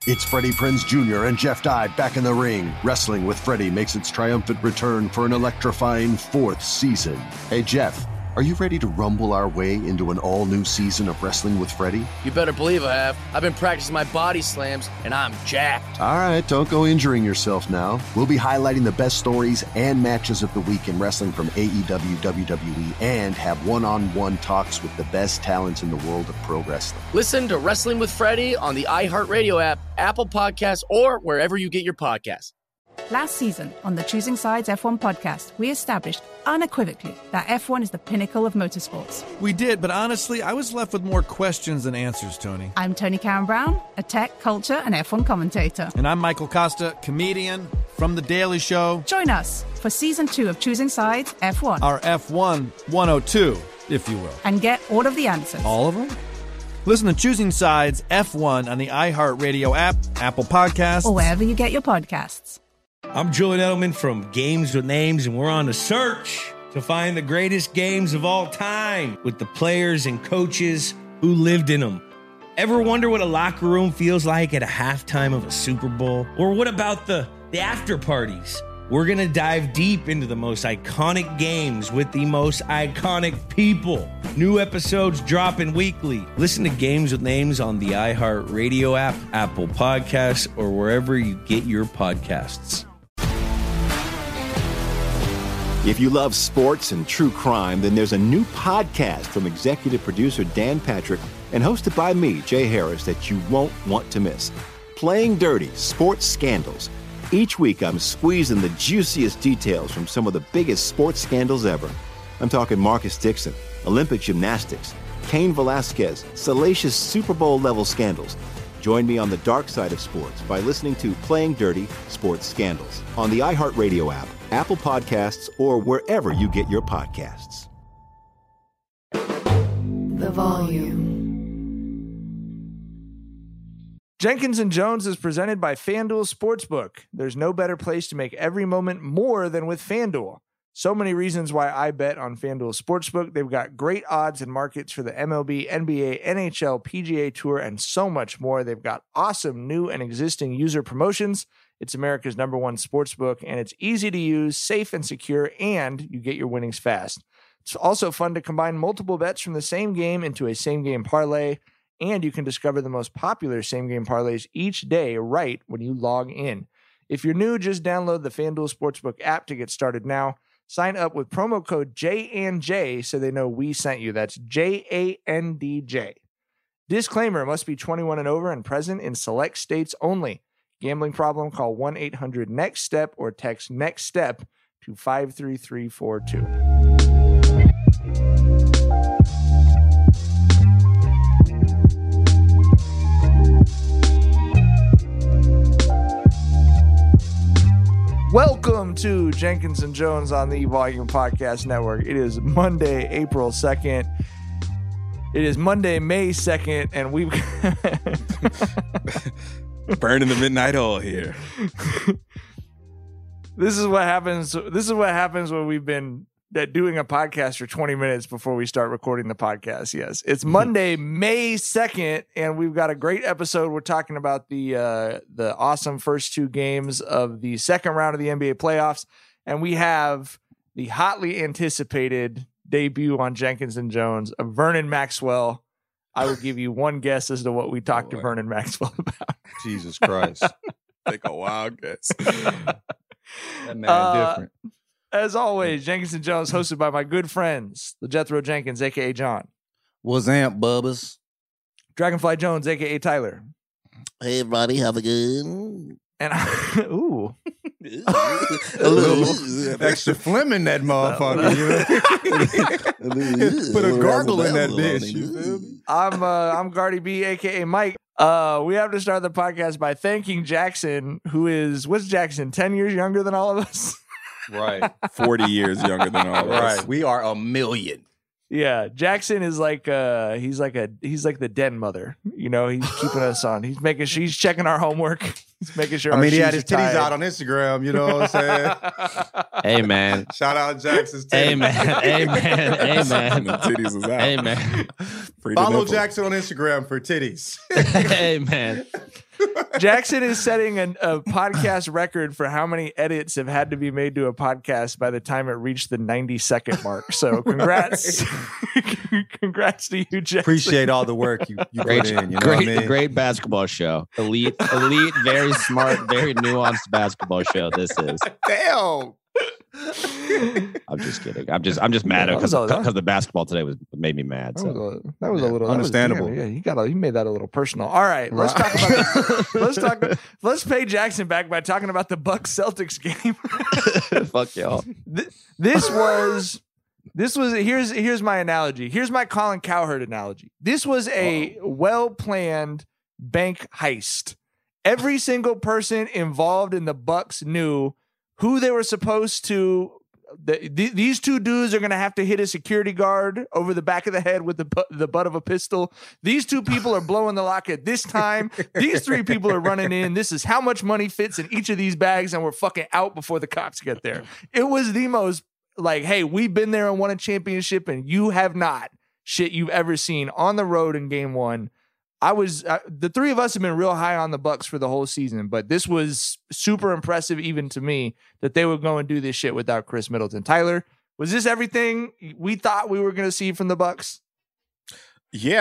It's Freddie Prinze Jr. and Jeff Dye back in the ring. Wrestling with Freddie makes its triumphant return for an electrifying 4th season. Hey, Jeff, are you ready to rumble our way into an all-new season of Wrestling with Freddie? You better believe I have. I've been practicing my body slams, and I'm jacked. All right, don't go injuring yourself now. We'll be highlighting the best stories and matches of the week in wrestling from AEW, WWE, and have one-on-one talks with the best talents in the world of pro wrestling. Listen to Wrestling with Freddie on the iHeartRadio app, Apple Podcasts, or wherever you get your podcasts. Last season on the Choosing Sides F1 podcast, we established unequivocally that F1 is the pinnacle of motorsports. We did, but honestly, I was left with more questions than answers, Tony. I'm Tony Karen Brown, a tech, culture, and F1 commentator. And I'm Michael Costa, comedian from The Daily Show. Join us for Season 2 of Choosing Sides F1. Our F1 102, if you will. And get all of the answers. All of them? Listen to Choosing Sides F1 on the iHeartRadio app, Apple Podcasts, or wherever you get your podcasts. I'm Julian Edelman from Games with Names, and we're on a search to find the greatest games of all time with the players and coaches who lived in them. Ever wonder what a locker room feels like at a halftime of a Super Bowl? Or what about the after parties? We're going to dive deep into the most iconic games with the most iconic people. New episodes dropping weekly. Listen to Games with Names on the iHeartRadio app, Apple Podcasts, or wherever you get your podcasts. If you love sports and true crime, then there's a new podcast from executive producer Dan Patrick and hosted by me, Jay Harris, that you won't want to miss. Playing Dirty: Sports Scandals. Each week, I'm squeezing the juiciest details from some of the biggest sports scandals ever. I'm talking Marcus Dixon, Olympic gymnastics, Cain Velasquez, salacious Super Bowl-level scandals. Join me on the dark side of sports by listening to Playing Dirty: Sports Scandals on the iHeartRadio app, Apple Podcasts, or wherever you get your podcasts. The Volume. Jenkins and Jones is presented by FanDuel Sportsbook. There's no better place to make every moment more than with FanDuel. So many reasons why I bet on FanDuel Sportsbook. They've got great odds and markets for the MLB, NBA, NHL, PGA Tour, and so much more. They've got awesome new and existing user promotions. It's America's #1 sportsbook, and it's easy to use, safe and secure, and you get your winnings fast. It's also fun to combine multiple bets from the same game into a same-game parlay, and you can discover the most popular same-game parlays each day right when you log in. If you're new, just download the FanDuel Sportsbook app to get started now. Sign up with promo code JANJ so they know we sent you. That's JANDJ. Disclaimer: must be 21 and over and present in select states only. Gambling problem? Call 1-800-NEXT-STEP or text NEXT STEP to 53342. Welcome to Jenkins and Jones on the Volume Podcast Network. It is Monday, April 2nd. It is Monday, May 2nd, and we've burning the midnight oil here. This is what happens. This is what happens when we've been doing a podcast for 20 minutes before we start recording the podcast. Yes, it's Monday, May 2nd, and we've got a great episode. We're talking about the awesome first 2 games of the second round of the NBA playoffs, and we have the hotly anticipated debut on Jenkins and Jones of Vernon Maxwell. I will give you one guess as to what we talked to Vernon Maxwell about. Jesus Christ. Take a wild guess. That man different. As always, Jenkins and Jones, hosted by my good friends, the Jethro Jenkins, a.k.a. John. What's amp, Bubbas? Dragonfly Jones, a.k.a. Tyler. Hey, everybody, have a good... And ooh. A little extra phlegm in that motherfucker. Put a gargle in that bitch. You feel me? I'm Gardy B, a.k.a. Mike. We have to start the podcast by thanking Jackson, who is, what's Jackson, 10 years younger than all of us? Right. 40 years younger than all of us. Right. We are a million. Yeah, Jackson is like he's like the den mother. You know, he's keeping us on. He's checking our homework. He's making sure. I mean, he had his titties out on Instagram. You know what I'm saying? Hey man, shout out Jackson's titties. Hey man, hey man, hey man. The titties is out. Hey man, follow Jackson on Instagram for titties. Hey man. Jackson is setting a podcast record for how many edits have had to be made to a podcast by the time it reached the 90-second mark. So congrats. Congrats to you, Jackson. Appreciate all the work you Great, put in. You know what I mean? great basketball show. Elite, very smart, very nuanced basketball show. This is. Damn. I'm just kidding. I'm just mad because the basketball today made me mad. So. That was a little understandable. You made that a little personal. All right, let's talk about let's pay Jackson back by talking about the Bucks Celtics game. Fuck y'all. This was here's my analogy. Here's my Colin Cowherd analogy. This was a well-planned bank heist. Every single person involved in the Bucks knew who they were supposed to. These two dudes are going to have to hit a security guard over the back of the head with the butt of a pistol. These two people are blowing the lock at this time. These three people are running in. This is how much money fits in each of these bags, and we're fucking out before the cops get there. It was the most like, hey, we've been there and won a championship, and you have not. Shit you've ever seen on the road in game one. The three of us have been real high on the Bucks for the whole season, but this was super impressive even to me that they would go and do this shit without Chris Middleton. Tyler, was this everything we thought we were going to see from the Bucks? Yeah.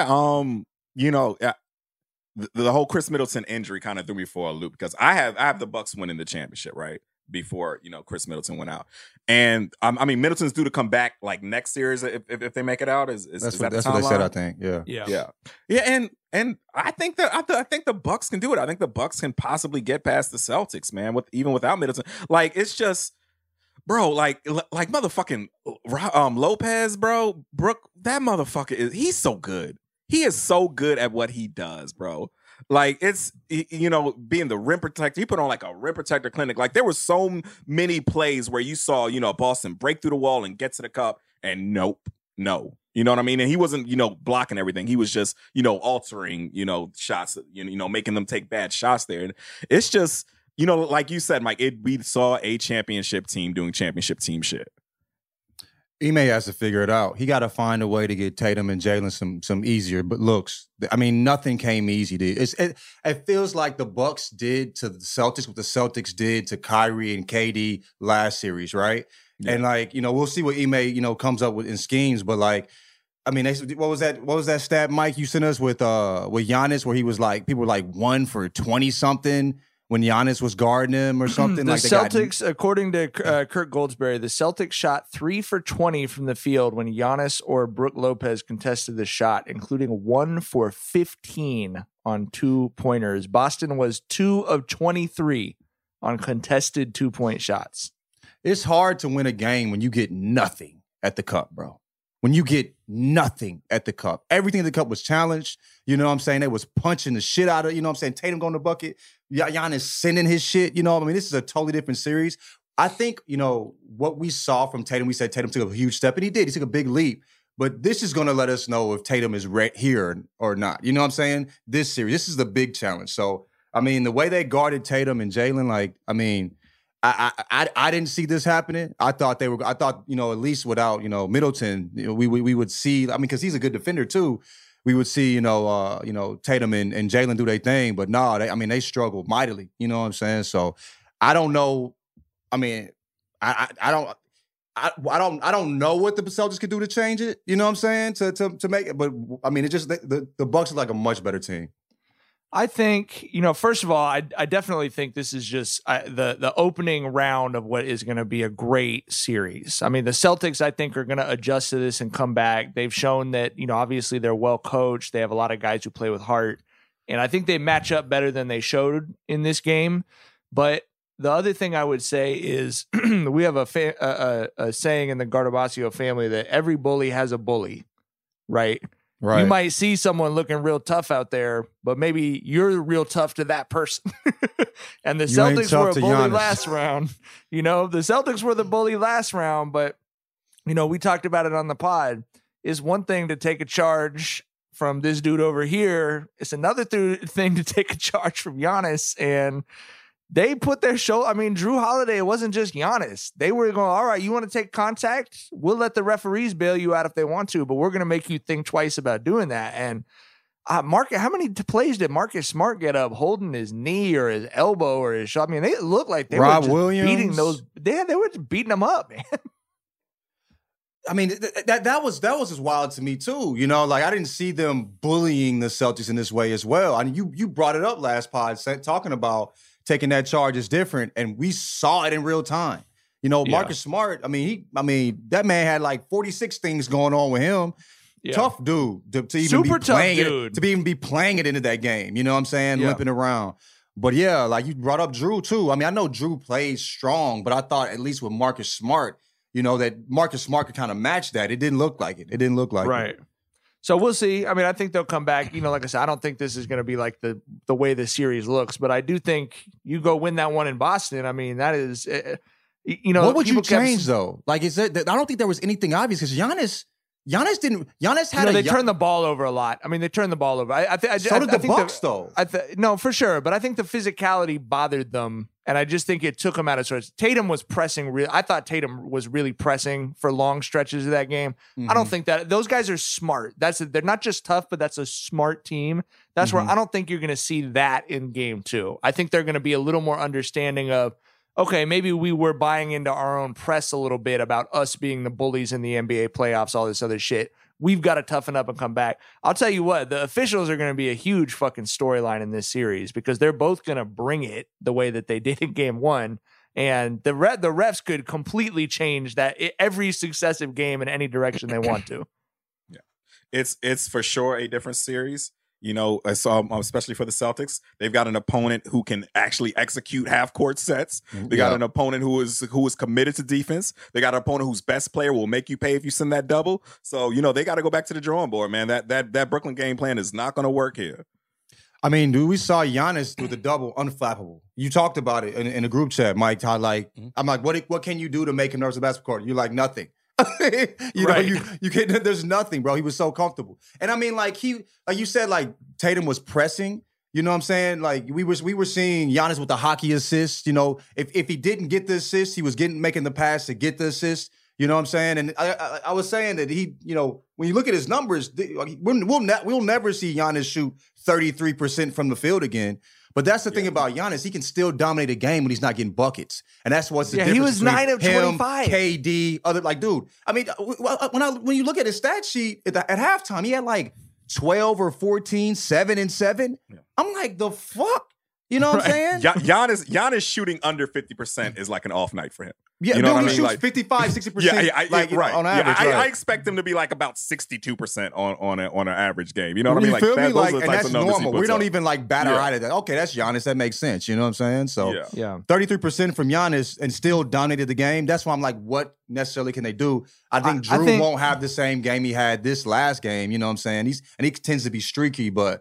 The whole Chris Middleton injury kind of threw me for a loop because I have the Bucks winning the championship, right? Before, Chris Middleton went out. And I mean, Middleton's due to come back like next series if they make it out. That's what they said, I think. Yeah. And I think the Bucks can do it. I think the Bucks can possibly get past the Celtics, man, even without Middleton. Like, it's just, bro, like motherfucking Lopez, bro, Brook, that motherfucker he's so good. He is so good at what he does, bro. Like, it's, being the rim protector. He put on like a rim protector clinic. Like, there were so many plays where you saw, Boston break through the wall and get to the cup and no. You know what I mean? And he wasn't, blocking everything. He was just, altering, shots, making them take bad shots there. And it's just, like you said, Mike, we saw a championship team doing championship team shit. Ime has to figure it out. He got to find a way to get Tatum and Jalen some easier but looks. I mean, nothing came easy. It feels like the Bucks did to the Celtics what the Celtics did to Kyrie and KD last series, right? Yeah. And like, we'll see what Ime, comes up with in schemes. But like, I mean, what was that stat, Mike, you sent us with Giannis where he was like, people were like 1 for 20 something. When Giannis was guarding him or something. The Celtics, according to Kirk Goldsberry, the Celtics shot 3 for 20 from the field when Giannis or Brook Lopez contested the shot, including 1 for 15 on 2-pointers. Boston was 2 of 23 on contested 2-point shots. It's hard to win a game when you get nothing at the cup, bro. When you get nothing at the cup. Everything at the cup was challenged. You know what I'm saying? They was punching the shit out of, you know what I'm saying? Tatum going to the bucket. Giannis sending his shit. You know what I mean? This is a totally different series. I think, what we saw from Tatum, we said Tatum took a huge step, and he did. He took a big leap. But this is going to let us know if Tatum is here or not. You know what I'm saying? This series, this is the big challenge. So, I mean, the way they guarded Tatum and Jalen, like, I mean, I didn't see this happening. I thought, at least without, Middleton, we would see, I mean, because he's a good defender too. We would see, Tatum and Jalen do their thing, but no, they struggled mightily. You know what I'm saying? So I don't know. I mean, I don't know what the Celtics could do to change it. You know what I'm saying? To make it, but I mean, it just the Bucks are like a much better team. I think, first of all, I definitely think this is just the opening round of what is going to be a great series. I mean, the Celtics, I think, are going to adjust to this and come back. They've shown that, obviously they're well coached. They have a lot of guys who play with heart. And I think they match up better than they showed in this game. But the other thing I would say is we have a saying in the Gardabasio family that every bully has a bully, right? Right. You might see someone looking real tough out there, but maybe you're real tough to that person. And the Celtics were a bully last round. The Celtics were the bully last round, but, we talked about it on the pod. It's one thing to take a charge from this dude over here. It's another thing to take a charge from Giannis. And they put their show. I mean, Drew Holiday, it wasn't just Giannis. They were going, all right, you want to take contact? We'll let the referees bail you out if they want to, but we're going to make you think twice about doing that. And How many plays did Marcus Smart get up holding his knee or his elbow or his shot? I mean, they looked like they Rob were just Williams. beating those. They were just beating them up, man. I mean, that was just wild to me too. You know, like I didn't see them bullying the Celtics in this way as well. I mean, you brought it up last pod, talking about taking that charge is different, and we saw it in real time. You know, Marcus Smart. I mean, that man had like 46 things going on with him. Yeah. Tough dude to even Super be playing tough dude. it, to even be playing it into that game. You know what I'm saying? Yeah. Limping around. But yeah, like you brought up Drew too. I mean, I know Drew plays strong, but I thought at least with Marcus Smart, you know, that Marcus Smart could kind of match that. It didn't look like it. It didn't look like it. So we'll see. I mean, I think they'll come back. You know, like I said, I don't think this is going to be like the way the series looks, but I do think you go win that one in Boston. I mean, that is, you know, what would you change though? Like, I don't think there was anything obvious because Giannis had they turned the ball over a lot. I mean, they turned the ball over. So did the Bucks, though. No, for sure. But I think the physicality bothered them, and I just think it took them out of sorts. Tatum was pressing. I thought Tatum was really pressing for long stretches of that game. I don't think that those guys are smart. They're not just tough, but that's a smart team. That's where I don't think you're going to see that in game 2. I think they're going to be a little more understanding of, okay, maybe we were buying into our own press a little bit about us being the bullies in the NBA playoffs, all this other shit. We've got to toughen up and come back. I'll tell you what, the officials are going to be a huge fucking storyline in this series because they're both going to bring it the way that they did in game 1. And the refs could completely change that every successive game in any direction they want to. Yeah, it's for sure a different series. You know, especially for the Celtics, they've got an opponent who can actually execute half-court sets. They got an opponent who is committed to defense. They got an opponent whose best player will make you pay if you send that double. So, you know, they got to go back to the drawing board, man. That Brooklyn game plan is not going to work here. I mean, dude, we saw Giannis with the double unflappable. You talked about it in a group chat, Mike. How I'm like, what can you do to make him nervous in the basketball court? You're like, nothing. You know, you can't. There's nothing, bro. He was so comfortable, and I mean, like you said, like Tatum was pressing. You know what I'm saying? Like we were seeing Giannis with the hockey assist. You know, if he didn't get the assist, he was making the pass to get the assist. You know what I'm saying? And I was saying that he, you know, when you look at his numbers, we'll never see Giannis shoot 33% from the field again. But that's the thing about Giannis. He can still dominate a game when he's not getting buckets. And that's what's the difference. He was 9 of 25. KD, dude. I mean, when you look at his stat sheet at halftime, he had like 12 or 14, 7 and 7. Yeah. I'm like, the fuck? You know what I'm saying? Giannis shooting under 50% is like an off night for him. Yeah, you know dude, what I he mean? shoots 55, 60%. Right. On average. I expect him to be like about 62% on an average game. You know what I mean? Feel me? Those are the and types that's of numbers normal. We don't even like bat our eye at that. Okay, that's Giannis. That makes sense. You know what I'm saying? So, 33% from Giannis and still dominated the game. That's why I'm like, what necessarily can they do? I think Drew won't have the same game he had this last game. You know what I'm saying? He tends to be streaky, but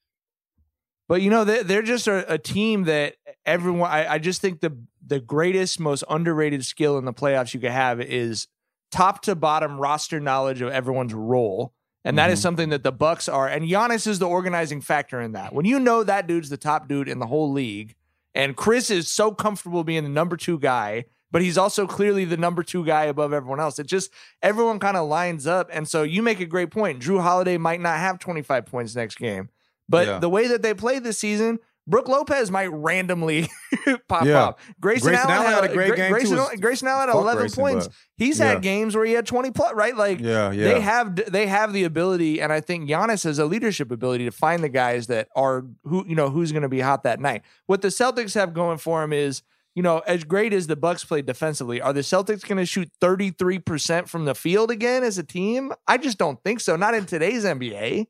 you know, they're just a team that everyone. I just think the greatest, most underrated skill in the playoffs you could have is top to bottom roster knowledge of everyone's role, and that is something that the Bucks are. And Giannis is the organizing factor in that. When you know that dude's the top dude in the whole league, and Chris is so comfortable being the number 2 guy, but he's also clearly the number 2 guy above everyone else. It just everyone kind of lines up, and so you make a great point. Drew Holiday might not have 25 points next game. But the way that they played this season, Brook Lopez might randomly pop up. Grayson Allen had a great game too. Grayson Allen had 11 points. He's had games where he had 20 plus, right? Like they have the ability, and I think Giannis has a leadership ability to find the guys that are who's going to be hot that night. What the Celtics have going for them is, you know, as great as the Bucks played defensively, are the Celtics going to shoot 33% from the field again as a team? I just don't think so. Not in today's NBA.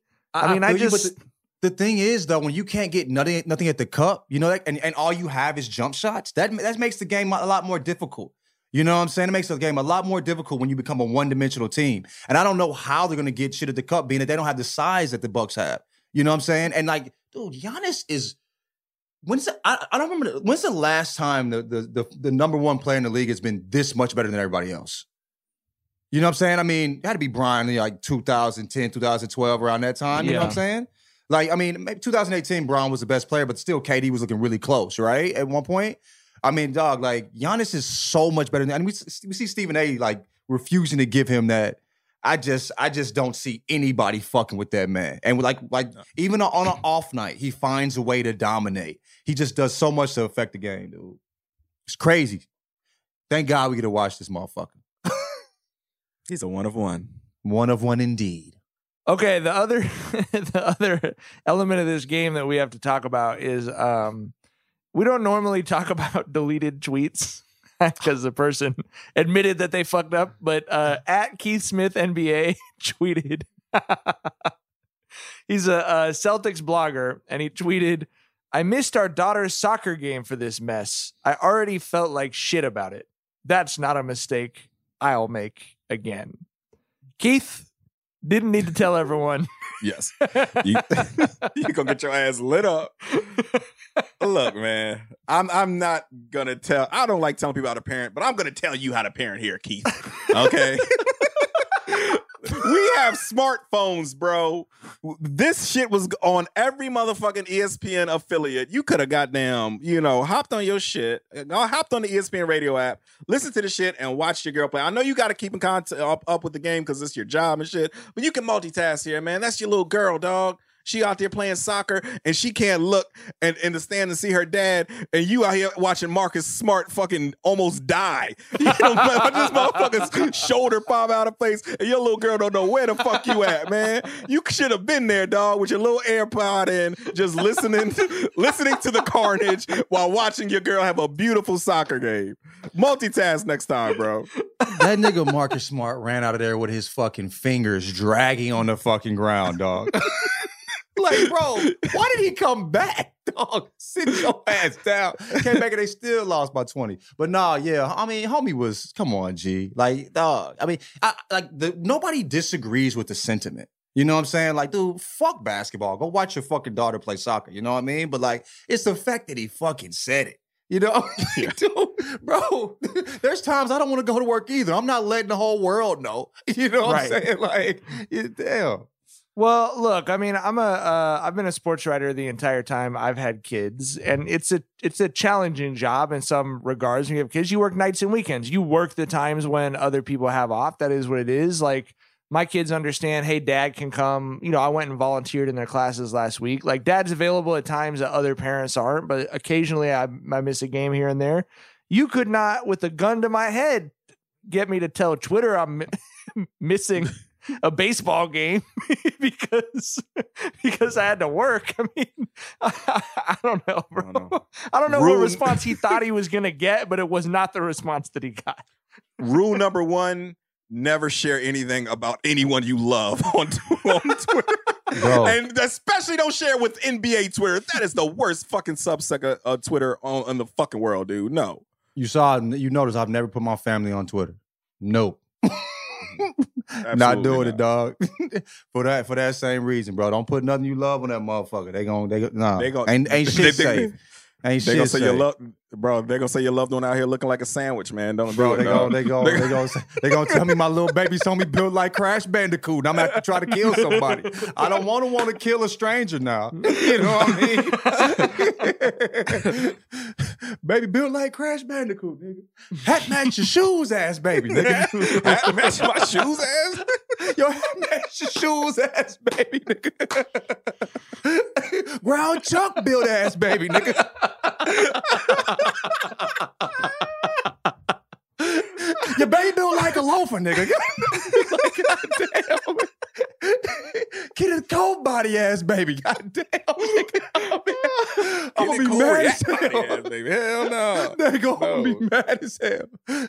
The thing is, though, when you can't get nothing at the cup, you know, and all you have is jump shots, that makes the game a lot more difficult. You know what I'm saying? It makes the game a lot more difficult when you become a one-dimensional team. And I don't know how they're going to get shit at the cup, being that they don't have the size that the Bucks have. You know what I'm saying? And like, dude, Giannis is. I don't remember. When's the last time the number 1 player in the league has been this much better than everybody else? You know what I'm saying? I mean, it had to be Brian in like 2010, 2012, around that time. You know what I'm saying? Like, I mean, maybe 2018, Brown was the best player, but still KD was looking really close, right? At one point. I mean, dog, like, Giannis is so much better than, and we see Stephen A. like refusing to give him that I just don't see anybody fucking with that man. And like even on an off night, he finds a way to dominate. He just does so much to affect the game, dude. It's crazy. Thank God we get to watch this motherfucker. He's a one of one. One of one indeed. Okay, the other element of this game that we have to talk about is we don't normally talk about deleted tweets because the person admitted that they fucked up, but at Keith Smith NBA tweeted, he's a Celtics blogger, and he tweeted, "I missed our daughter's soccer game for this mess. I already felt like shit about it. That's not a mistake I'll make again." Keith didn't need to tell everyone. Yes. You gonna get your ass lit up. Look, man, I'm not gonna tell. I don't like telling people how to parent, but I'm gonna tell you how to parent here, Keith. Okay. We have smartphones, bro. This shit was on every motherfucking ESPN affiliate. You could have goddamn, hopped on your shit, hopped on the ESPN radio app, listened to the shit, and watched your girl play. I know you got to keep in contact up with the game because it's your job and shit, but you can multitask here, man. That's your little girl, dog. She out there playing soccer, and she can't look and in the stand and see her dad, and you out here watching Marcus Smart fucking almost die. This motherfucker's shoulder pop out of place, and your little girl don't know where the fuck you at, man. You should have been there, dog, with your little AirPod in, just listening to the carnage while watching your girl have a beautiful soccer game. Multitask next time, bro. That nigga Marcus Smart ran out of there with his fucking fingers dragging on the fucking ground, dog. Like, bro, why did he come back, dog? Sit your ass down. Came back and they still lost by 20. But nah, yeah, I mean, homie was, come on, G. Like, dog, I mean, nobody disagrees with the sentiment. You know what I'm saying? Like, dude, fuck basketball. Go watch your fucking daughter play soccer. You know what I mean? But like, it's the fact that he fucking said it. You know, dude, bro, there's times I don't want to go to work either. I'm not letting the whole world know. You know what I'm saying? Like, damn. Well, look, I mean, I've been a sports writer the entire time I've had kids, and it's a challenging job in some regards. When you have kids, you work nights and weekends. You work the times when other people have off. That is what it is. Like, my kids understand, hey, dad can come. I went and volunteered in their classes last week. Like, dad's available at times that other parents aren't, but occasionally I miss a game here and there. You could not, with a gun to my head, get me to tell Twitter I'm missing a baseball game because I had to work. I mean, I don't know, bro. I don't know what response he thought he was going to get, but it was not the response that he got. Rule number 1, never share anything about anyone you love on Twitter. Bro. And especially don't share with NBA Twitter. That is the worst fucking subsect of Twitter on the fucking world, dude. No. You notice I've never put my family on Twitter. Nope. Not doing it, dog. for that same reason, bro. Don't put nothing you love on that motherfucker. Ain't shit safe. Ain't shit gonna say your love, bro. They gonna say your loved one out here looking like a sandwich, man. Don't bro. They gonna tell me my little baby told me built like Crash Bandicoot. And I'm gonna have to try to kill somebody. I don't want to kill a stranger now. You know what I mean? Baby built like Crash Bandicoot, nigga. Hat match your shoes, ass baby, nigga. Hat match my shoes, ass. Your hat match your shoes, ass baby, nigga. Ground Chuck built ass baby, nigga. Your baby built like a loafer, nigga. Like, goddamn. Get a cold body ass baby. Goddamn. I'm gonna be mad as hell. Baby. Hell no. They're gonna be mad as hell.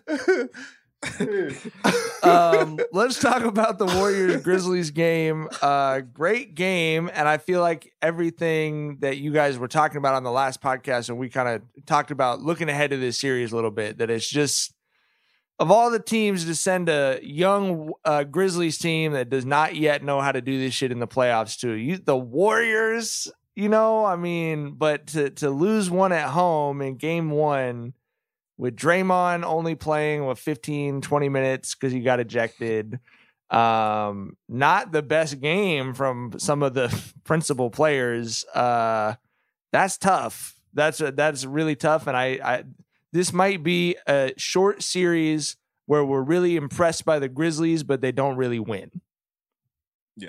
Let's talk about the Warriors-Grizzlies game. Great game, and I feel like everything that you guys were talking about on the last podcast, and we kind of talked about looking ahead to this series a little bit, that it's just, of all the teams to send a young Grizzlies team that does not yet know how to do this shit in the playoffs to the Warriors, but to lose one at home in game 1 with Draymond only playing with 15, 20 minutes because he got ejected. Not the best game from some of the principal players. That's tough. That's really tough. And I this might be a short series where we're really impressed by the Grizzlies, but they don't really win. Yeah.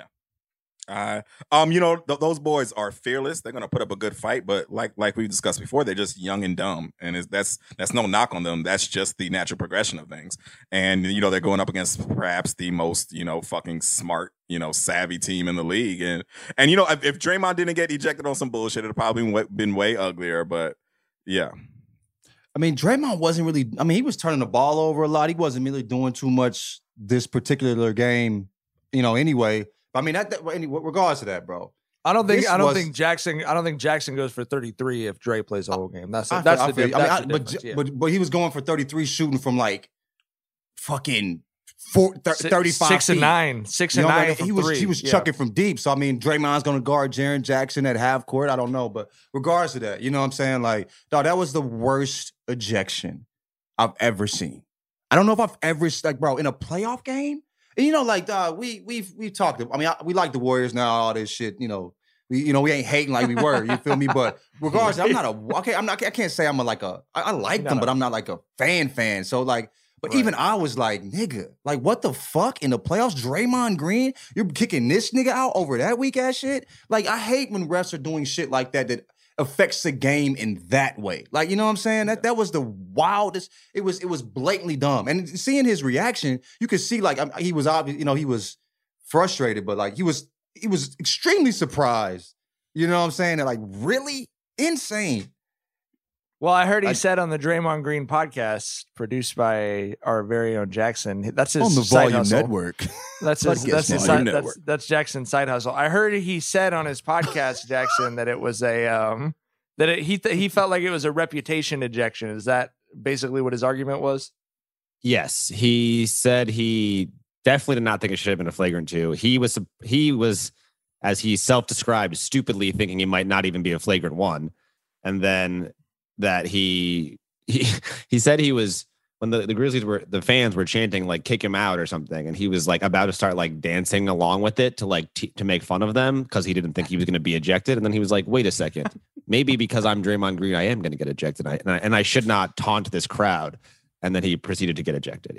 Those boys are fearless. They're gonna put up a good fight, but like we discussed before, they're just young and dumb, and that's no knock on them. That's just the natural progression of things. And they're going up against perhaps the most fucking smart, savvy team in the league. And if Draymond didn't get ejected on some bullshit, it'd probably been way uglier. But yeah. I mean, Draymond wasn't really. I mean, he was turning the ball over a lot. He wasn't really doing too much this particular game, anyway. I mean, regardless of that, bro. I don't think Jackson goes for 33 if Dre plays the whole game. That's the difference. But he was going for 33 shooting from like fucking 35 6 and 9. 6 and 9 from three. He was chucking from deep. So I mean, Draymond's going to guard Jaren Jackson at half court. I don't know, but regardless of that, you know what I'm saying? Like, dog, that was the worst ejection I've ever seen. I don't know if I've ever bro, in a playoff game. And we've talked. I mean, we like the Warriors now, all this shit. We ain't hating like we were. You feel me? But regardless, I can't say I'm I like them, but I'm not like a fan. So but even I was like, nigga, like what the fuck in the playoffs? Draymond Green, you're kicking this nigga out over that weak ass shit. Like I hate when refs are doing shit like that affects the game in that way. Like, you know what I'm saying? That was the wildest. It was blatantly dumb. And seeing his reaction, you could see like he was obvious, he was frustrated, but like he was extremely surprised. You know what I'm saying? Like really insane. Well, I heard he said on the Draymond Green podcast, produced by our very own Jackson. That's his on the side Volume hustle. Network. That's Jackson's side hustle. I heard he said on his podcast, Jackson, that it was he felt like it was a reputation ejection. Is that basically what his argument was? Yes, he said he definitely did not think it should have been a flagrant 2. He was, as he self-described, stupidly thinking it might not even be a flagrant 1, and then that he said he was, when the Grizzlies the fans were chanting like kick him out or something, and he was like about to start like dancing along with it to to make fun of them because he didn't think he was going to be ejected, and then he was like, wait a second, maybe because I'm Draymond Green I am going to get ejected, and I should not taunt this crowd, and then he proceeded to get ejected.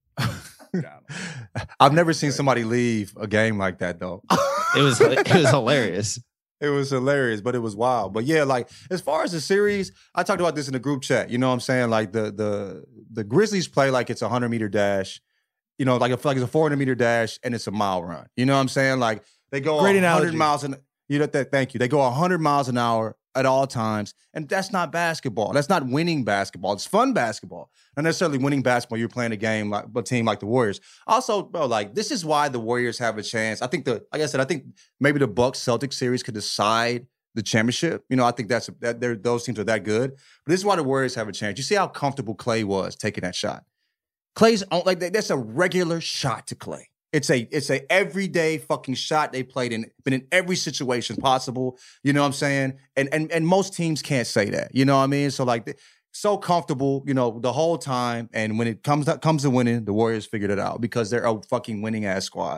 I've never seen somebody leave a game like that though. It was hilarious. It was hilarious, but it was wild. But yeah, like as far as the series, I talked about this in the group chat. You know what I'm saying? Like the Grizzlies play like it's a 100-meter dash. Like I feel like it's a 400-meter dash and it's a mile run. You know what I'm saying? Like they go 100 miles an thank you. They go 100 miles an hour at all times, and that's not basketball. That's not winning basketball. It's fun basketball. Not necessarily winning basketball. You're playing a team like the Warriors. Also, bro, like this is why the Warriors have a chance. I think I think maybe the Bucks-Celtics series could decide the championship. I think those teams are that good. But this is why the Warriors have a chance. You see how comfortable Klay was taking that shot. Klay's that's a regular shot to Klay. It's a everyday fucking shot they played in, been in every situation possible. You know what I'm saying? And most teams can't say that. You know what I mean? So like so comfortable, the whole time. And when it comes to winning, the Warriors figured it out because they're a fucking winning ass squad.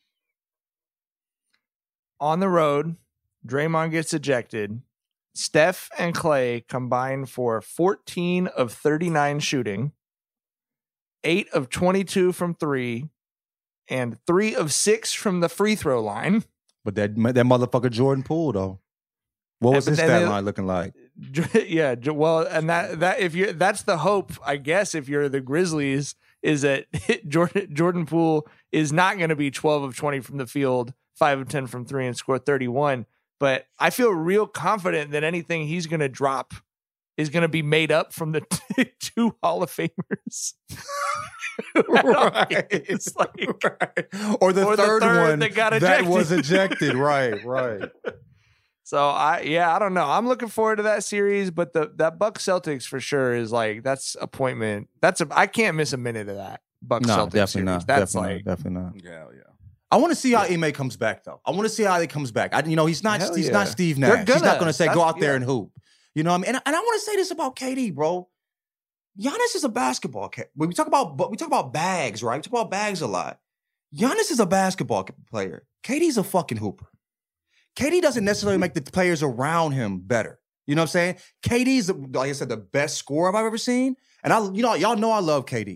On the road, Draymond gets ejected. Steph and Klay combine for 14 of 39 shooting, 8 of 22 from 3. And 3 of 6 from the free throw line. But that motherfucker Jordan Poole though, what was his stat line looking like? Yeah, well, and that's the hope, I guess, if you're the Grizzlies, is that Jordan Poole is not going to be 12 of 20 from the field, 5 of 10 from 3, and score 31. But I feel real confident that anything he's going to drop is going to be made up from the 2 Hall of Famers. Right. It's like, right. Or the third one that was ejected. Right. So I don't know. I'm looking forward to that series, but that Bucks Celtics for sure is like, that's appointment. I can't miss a minute of that Bucks Celtics definitely series. Not. That's definitely not. Yeah. I want to see how Ime comes back though. I want to see how he comes back. He's not Steve Nash. He's not going to say go out there and hoop. You know what I mean? And I want to say this about KD, bro. Giannis is a basketball cat. When we talk about bags, right? We talk about bags a lot. Giannis is a basketball player. KD's a fucking hooper. KD doesn't necessarily make the players around him better. You know what I'm saying? KD's, like I said, the best scorer I've ever seen. And y'all know I love KD.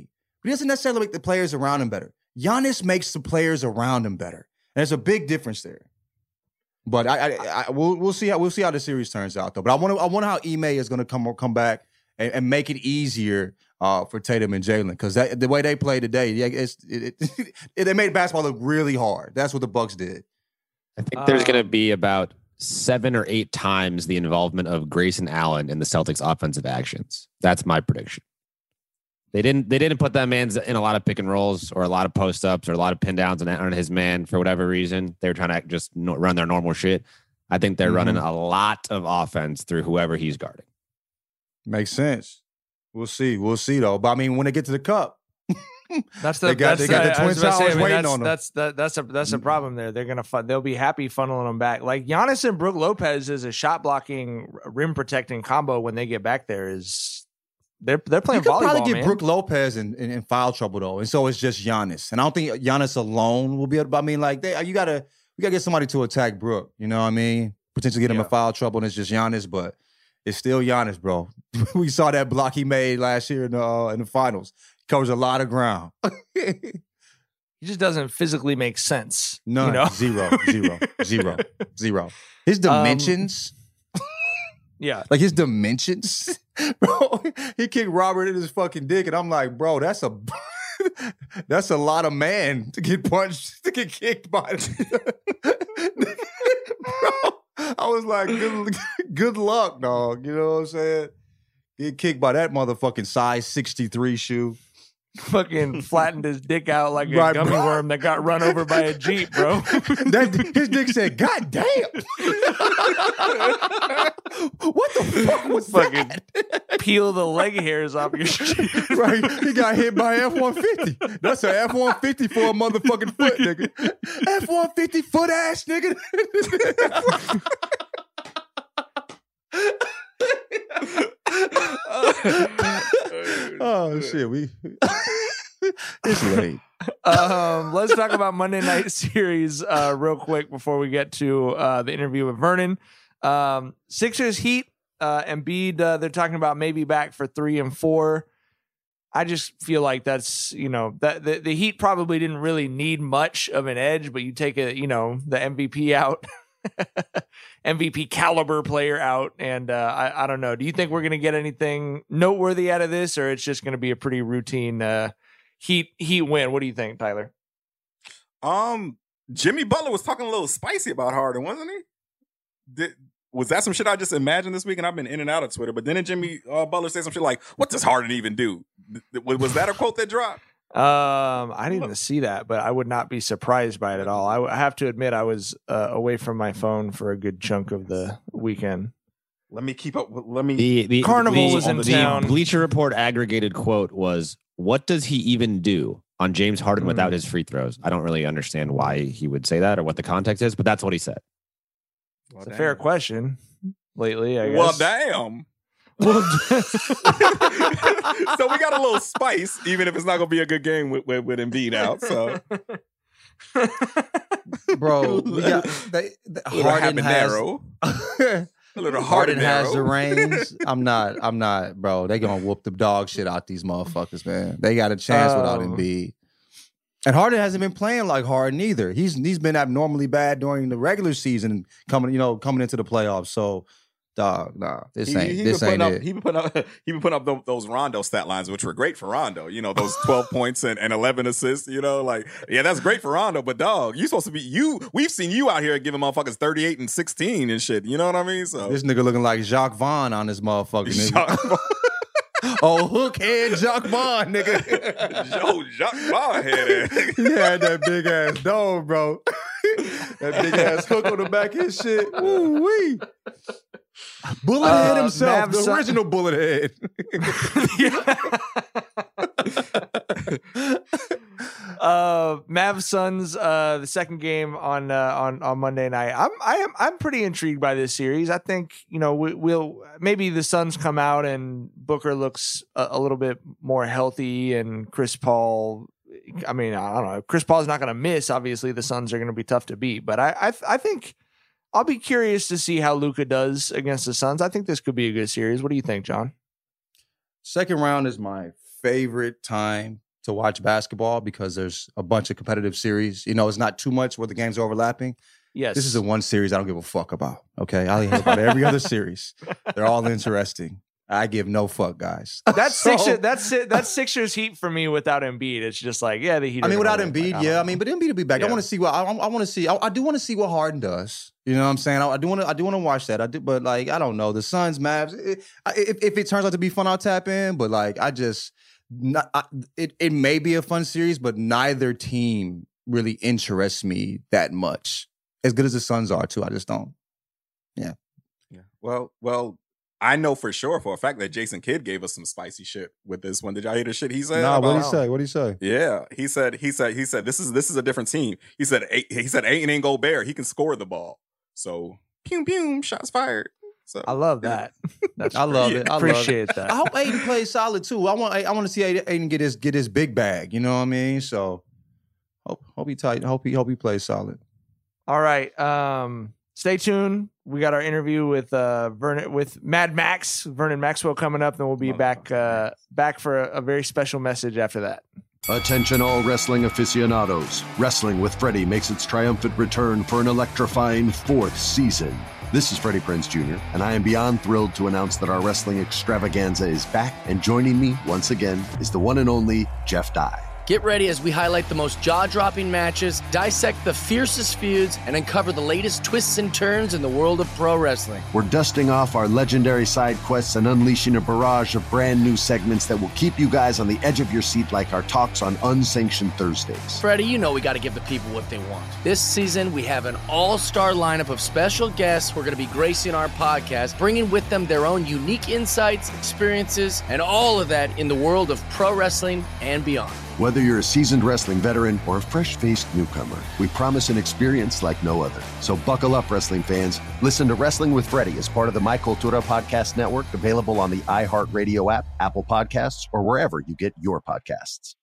He doesn't necessarily make the players around him better. Giannis makes the players around him better. And there's a big difference there. But we'll see how the series turns out though. But I wonder how Ime is going to come back and make it easier for Tatum and Jalen, because the way they play today, they made basketball look really hard. That's what the Bucks did. I think there's going to be about 7 or 8 times the involvement of Grayson Allen in the Celtics' offensive actions. That's my prediction. They didn't put that man in a lot of pick and rolls or a lot of post ups or a lot of pin downs on his man for whatever reason. They were trying to just run their normal shit. I think they're running a lot of offense through whoever he's guarding. Makes sense. We'll see though. But I mean, when they get to the cup, they got the Twin Towers waiting on them. That's a problem there. They'll be happy funneling them back. Like Giannis and Brook Lopez is a shot blocking, rim protecting combo when they get back there. They're playing volleyball. You could probably get Brook Lopez in foul trouble though, and so it's just Giannis. And I don't think Giannis alone will be able. I mean, like we gotta get somebody to attack Brook. You know what I mean? Potentially get him in foul trouble, and it's just Giannis, but it's still Giannis, bro. We saw that block he made last year in the finals. He covers a lot of ground. He just doesn't physically make sense. None. You know? Zero. His dimensions. Yeah. Like his dimensions. Bro, he kicked Robert in his fucking dick, and I'm like, bro, that's a lot of man to get punched, to get kicked by. Bro, I was like, good luck, dog. You know what I'm saying? Get kicked by that motherfucking size 63 shoe. Fucking flattened his dick out like a gummy worm that got run over by a Jeep, bro. His dick said, God damn. What the fuck was that? Peel the leg hairs off your shit. Right. He got hit by F-150. That's an F-150 for a motherfucking foot, nigga. F-150 foot ass, nigga. Oh shit, it's late. Let's talk about Monday Night Series real quick before we get to the interview with Vernon. Sixers Heat, Embiid, they're talking about maybe back for 3 and 4. I just feel like that's, that the Heat probably didn't really need much of an edge, but you take the MVP out. MVP caliber player out, and I don't know. Do you think we're going to get anything noteworthy out of this, or it's just going to be a pretty routine Heat win? What do you think, Tyler? Jimmy Butler was talking a little spicy about Harden, wasn't he? Was that some shit I just imagined this week? And I've been in and out of Twitter, but didn't Jimmy Butler say some shit like, "What does Harden even do?" Was that a quote that dropped? I didn't see that, but I would not be surprised by it at all. I have to admit, I was away from my phone for a good chunk of the weekend. Let me keep up. The Carnival was in town. The Bleacher Report aggregated quote was, "What does he even do on James Harden without his free throws?" I don't really understand why he would say that or what the context is, but that's what he said. It's a fair question. Lately, I guess. Well, damn. So we got a little spice, even if it's not going to be a good game with Embiid out. So, bro, we got Harden has a little Harden has the reins. I'm not, bro. They gonna whoop the dog shit out these motherfuckers, man. They got a chance without Embiid. And Harden hasn't been playing like Harden either. He's been abnormally bad during the regular season, coming into the playoffs. So. Dog, nah, this ain't it. He been putting up those Rondo stat lines, which were great for Rondo. Those 12 points and 11 assists. That's great for Rondo. But dog, you supposed to be We've seen you out here giving motherfuckers 38 and 16 and shit. You know what I mean? So this nigga looking like Jacques Vaughn on this motherfucking nigga. Oh, hookhead Jacques Vaughn, nigga. Yo, Jacques Vaughn head. He had that big ass dome, bro. That big ass hook on the back of his shit. Woo wee. Bullet head himself, the original bullet head. Mavs Suns, the second game on Monday night. I'm pretty intrigued by this series. I think we'll maybe the Suns come out and Booker looks a little bit more healthy, and Chris Paul. I mean, I don't know. Chris Paul's not going to miss. Obviously, the Suns are going to be tough to beat, but I think. I'll be curious to see how Luka does against the Suns. I think this could be a good series. What do you think, John? Second round is my favorite time to watch basketball because there's a bunch of competitive series. It's not too much where the games are overlapping. Yes. This is the one series I don't give a fuck about. Okay. I hear about every other series. They're all interesting. I give no fuck, guys. That's Sixers Heat for me without Embiid. It's just like, yeah, the Heat. I mean, without Embiid, but Embiid will be back. Yeah. I want to see what I want to see. I do want to see what Harden does. You know what I'm saying? I do want to watch that. But like, I don't know. The Suns, Mavs. If it turns out to be fun, I'll tap in. But like, it may be a fun series, but neither team really interests me that much. As good as the Suns are too, I just don't. Yeah. Well. I know for sure, for a fact, that Jason Kidd gave us some spicy shit with this one. Did y'all hear the shit he said? Nah, what'd he say? Yeah, he said this is a different team. He said Ayton ain't Gobert. He can score the ball. So pew shots fired. So I love that. I love it. I appreciate that. I hope Ayton plays solid too. I want to see Ayton get his big bag. You know what I mean? So hope he tight. Hope he plays solid. All right. Stay tuned. We got our interview with Mad Max, Vernon Maxwell coming up, and we'll be back for a very special message after that. Attention all wrestling aficionados. Wrestling with Freddie makes its triumphant return for an electrifying 4th season. This is Freddie Prinze Jr., and I am beyond thrilled to announce that our wrestling extravaganza is back, and joining me once again is the one and only Jeff Dye. Get ready as we highlight the most jaw-dropping matches, dissect the fiercest feuds, and uncover the latest twists and turns in the world of pro wrestling. We're dusting off our legendary side quests and unleashing a barrage of brand new segments that will keep you guys on the edge of your seat like our talks on Unsanctioned Thursdays. Freddie, you know we got to give the people what they want. This season, we have an all-star lineup of special guests who are going to be gracing our podcast, bringing with them their own unique insights, experiences, and all of that in the world of pro wrestling and beyond. Whether you're a seasoned wrestling veteran or a fresh-faced newcomer, we promise an experience like no other. So buckle up, wrestling fans. Listen to Wrestling with Freddie as part of the My Cultura Podcast Network, available on the iHeartRadio app, Apple Podcasts, or wherever you get your podcasts.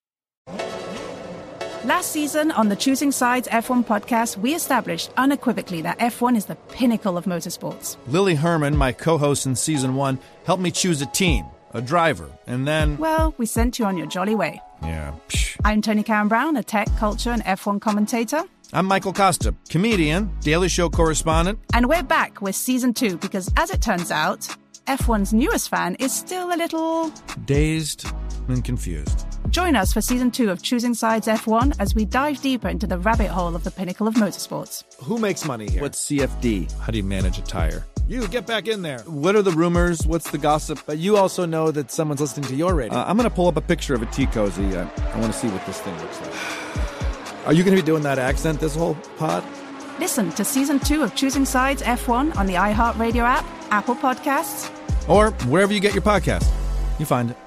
Last season on the Choosing Sides F1 podcast, we established unequivocally that F1 is the pinnacle of motorsports. Lily Herman, my co-host in Season 1, helped me choose a team, a driver, and then... Well, we sent you on your jolly way. Yeah. I'm Tony Karen Brown, a tech, culture, and F1 commentator. I'm Michael Costa, comedian, Daily Show correspondent. And we're back with Season 2 because, as it turns out, F1's newest fan is still a little... dazed and confused. Join us for Season 2 of Choosing Sides F1 as we dive deeper into the rabbit hole of the pinnacle of motorsports. Who makes money here? What's CFD? How do you manage a tire? You, get back in there. What are the rumors? What's the gossip? But you also know that someone's listening to your radio. I'm going to pull up a picture of a tea cozy. I want to see what this thing looks like. Are you going to be doing that accent this whole pod? Listen to Season 2 of Choosing Sides F1 on the iHeartRadio app, Apple Podcasts, or wherever you get your podcast. You find it.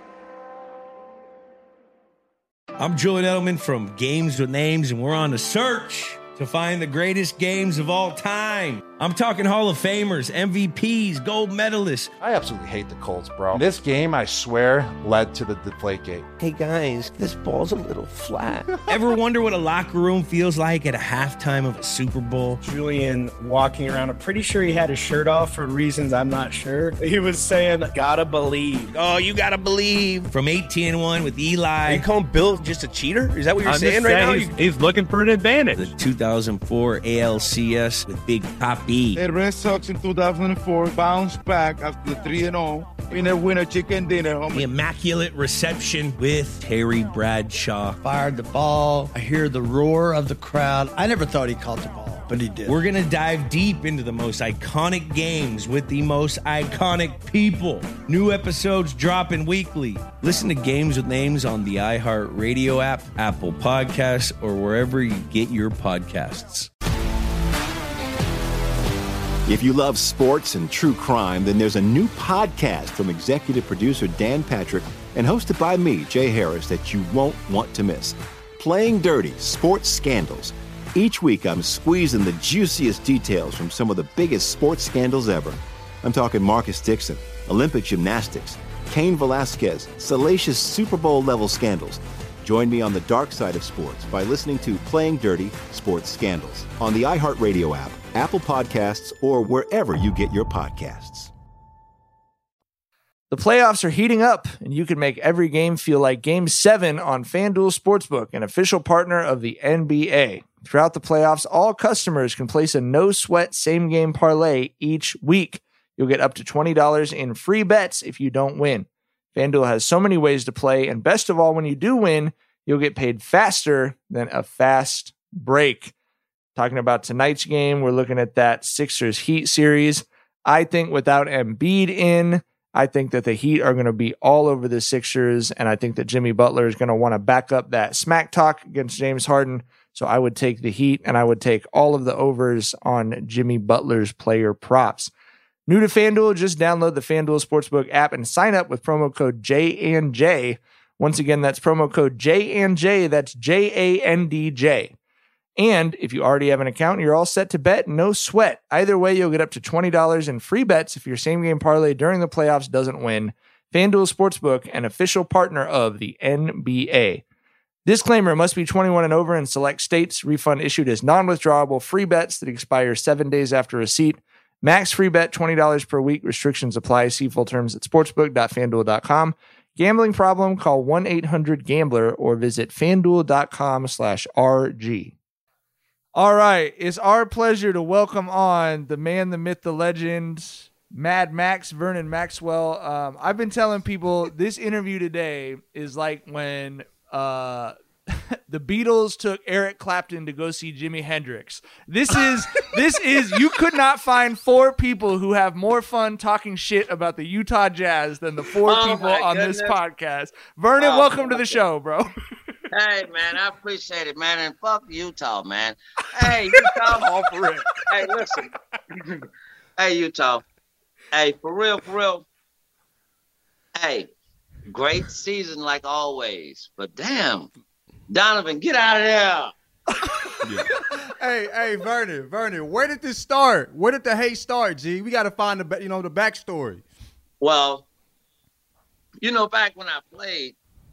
I'm Julian Edelman from Games with Names, and we're on a search to find the greatest games of all time. I'm talking Hall of Famers, MVPs, gold medalists. I absolutely hate the Colts, bro. This game, I swear, led to the Deflategate. Hey, guys, this ball's a little flat. Ever wonder what a locker room feels like at a halftime of a Super Bowl? Julian walking around, I'm pretty sure he had his shirt off for reasons I'm not sure. He was saying, gotta believe. Oh, you gotta believe. From 18-1 with Eli. Are you calling Bill just a cheater? Is that what you're saying right now? He's looking for an advantage. The 2004 ALCS with Big Papi. The Red Sox in 2004 bounced back after 3-0. Winner chicken dinner. The Immaculate Reception with Terry Bradshaw. Fired the ball. I hear the roar of the crowd. I never thought he caught the ball, but he did. We're going to dive deep into the most iconic games with the most iconic people. New episodes dropping weekly. Listen to Games with Names on the iHeartRadio app, Apple Podcasts, or wherever you get your podcasts. If you love sports and true crime, then there's a new podcast from executive producer Dan Patrick and hosted by me, Jay Harris, that you won't want to miss. Playing Dirty: Sports Scandals. Each week, I'm squeezing the juiciest details from some of the biggest sports scandals ever. I'm talking Marcus Dixon, Olympic gymnastics, Cain Velasquez, salacious Super Bowl-level scandals. Join me on the dark side of sports by listening to Playing Dirty: Sports Scandals on the iHeartRadio app, Apple Podcasts, or wherever you get your podcasts. The playoffs are heating up, and you can make every game feel like Game 7 on FanDuel Sportsbook, an official partner of the NBA. Throughout the playoffs, all customers can place a no-sweat same-game parlay each week. You'll get up to $20 in free bets if you don't win. FanDuel has so many ways to play, and best of all, when you do win, you'll get paid faster than a fast break. Talking about tonight's game, we're looking at that Sixers Heat series. I think without Embiid in, I think that the Heat are going to be all over the Sixers, and I think that Jimmy Butler is going to want to back up that smack talk against James Harden. So I would take the Heat, and I would take all of the overs on Jimmy Butler's player props. New to FanDuel, just download the FanDuel Sportsbook app and sign up with promo code JandJ. Once again, that's promo code JandJ. That's JANDJ. And if you already have an account, you're all set to bet. No sweat. Either way, you'll get up to $20 in free bets if your same-game parlay during the playoffs doesn't win. FanDuel Sportsbook, an official partner of the NBA. Disclaimer, must be 21 and over in select states. Refund issued as non-withdrawable free bets that expire 7 days after receipt. Max free bet, $20 per week. Restrictions apply. See full terms at sportsbook.fanduel.com. Gambling problem? Call 1-800-GAMBLER or visit fanduel.com/RG. All right, it's our pleasure to welcome on the man, the myth, the legend, Mad Max, Vernon Maxwell. I've been telling people this interview today is like when the Beatles took Eric Clapton to go see Jimi Hendrix. This is you could not find 4 people who have more fun talking shit about the Utah Jazz than the 4 people on this podcast. Vernon, welcome to the show, bro. Hey, man, I appreciate it, man. And fuck Utah, man. Hey, Utah. All for it. Hey, listen. Hey, Utah. Hey, for real. Hey, great season like always. But damn, Donovan, get out of there. Hey, Vernon, where did this start? Where did the hate start, G? We got to find the backstory. Well, back when I played,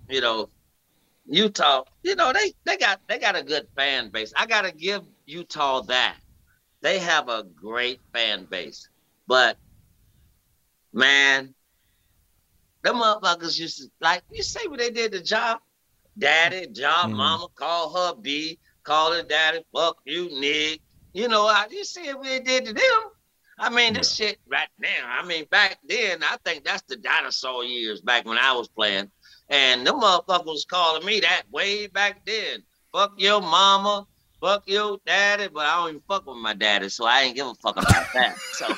Utah, they got a good fan base. I gotta give Utah that. They have a great fan base. But man, them motherfuckers used to, like, you say what they did to Ja? Daddy, mama, call her B, call her daddy, fuck you, Nick. You see what they did to them? I mean, this shit right now. I mean, back then, I think that's the dinosaur years back when I was playing. And them motherfuckers was calling me that way back then. Fuck your mama, fuck your daddy, but I don't even fuck with my daddy, so I ain't give a fuck about that. So,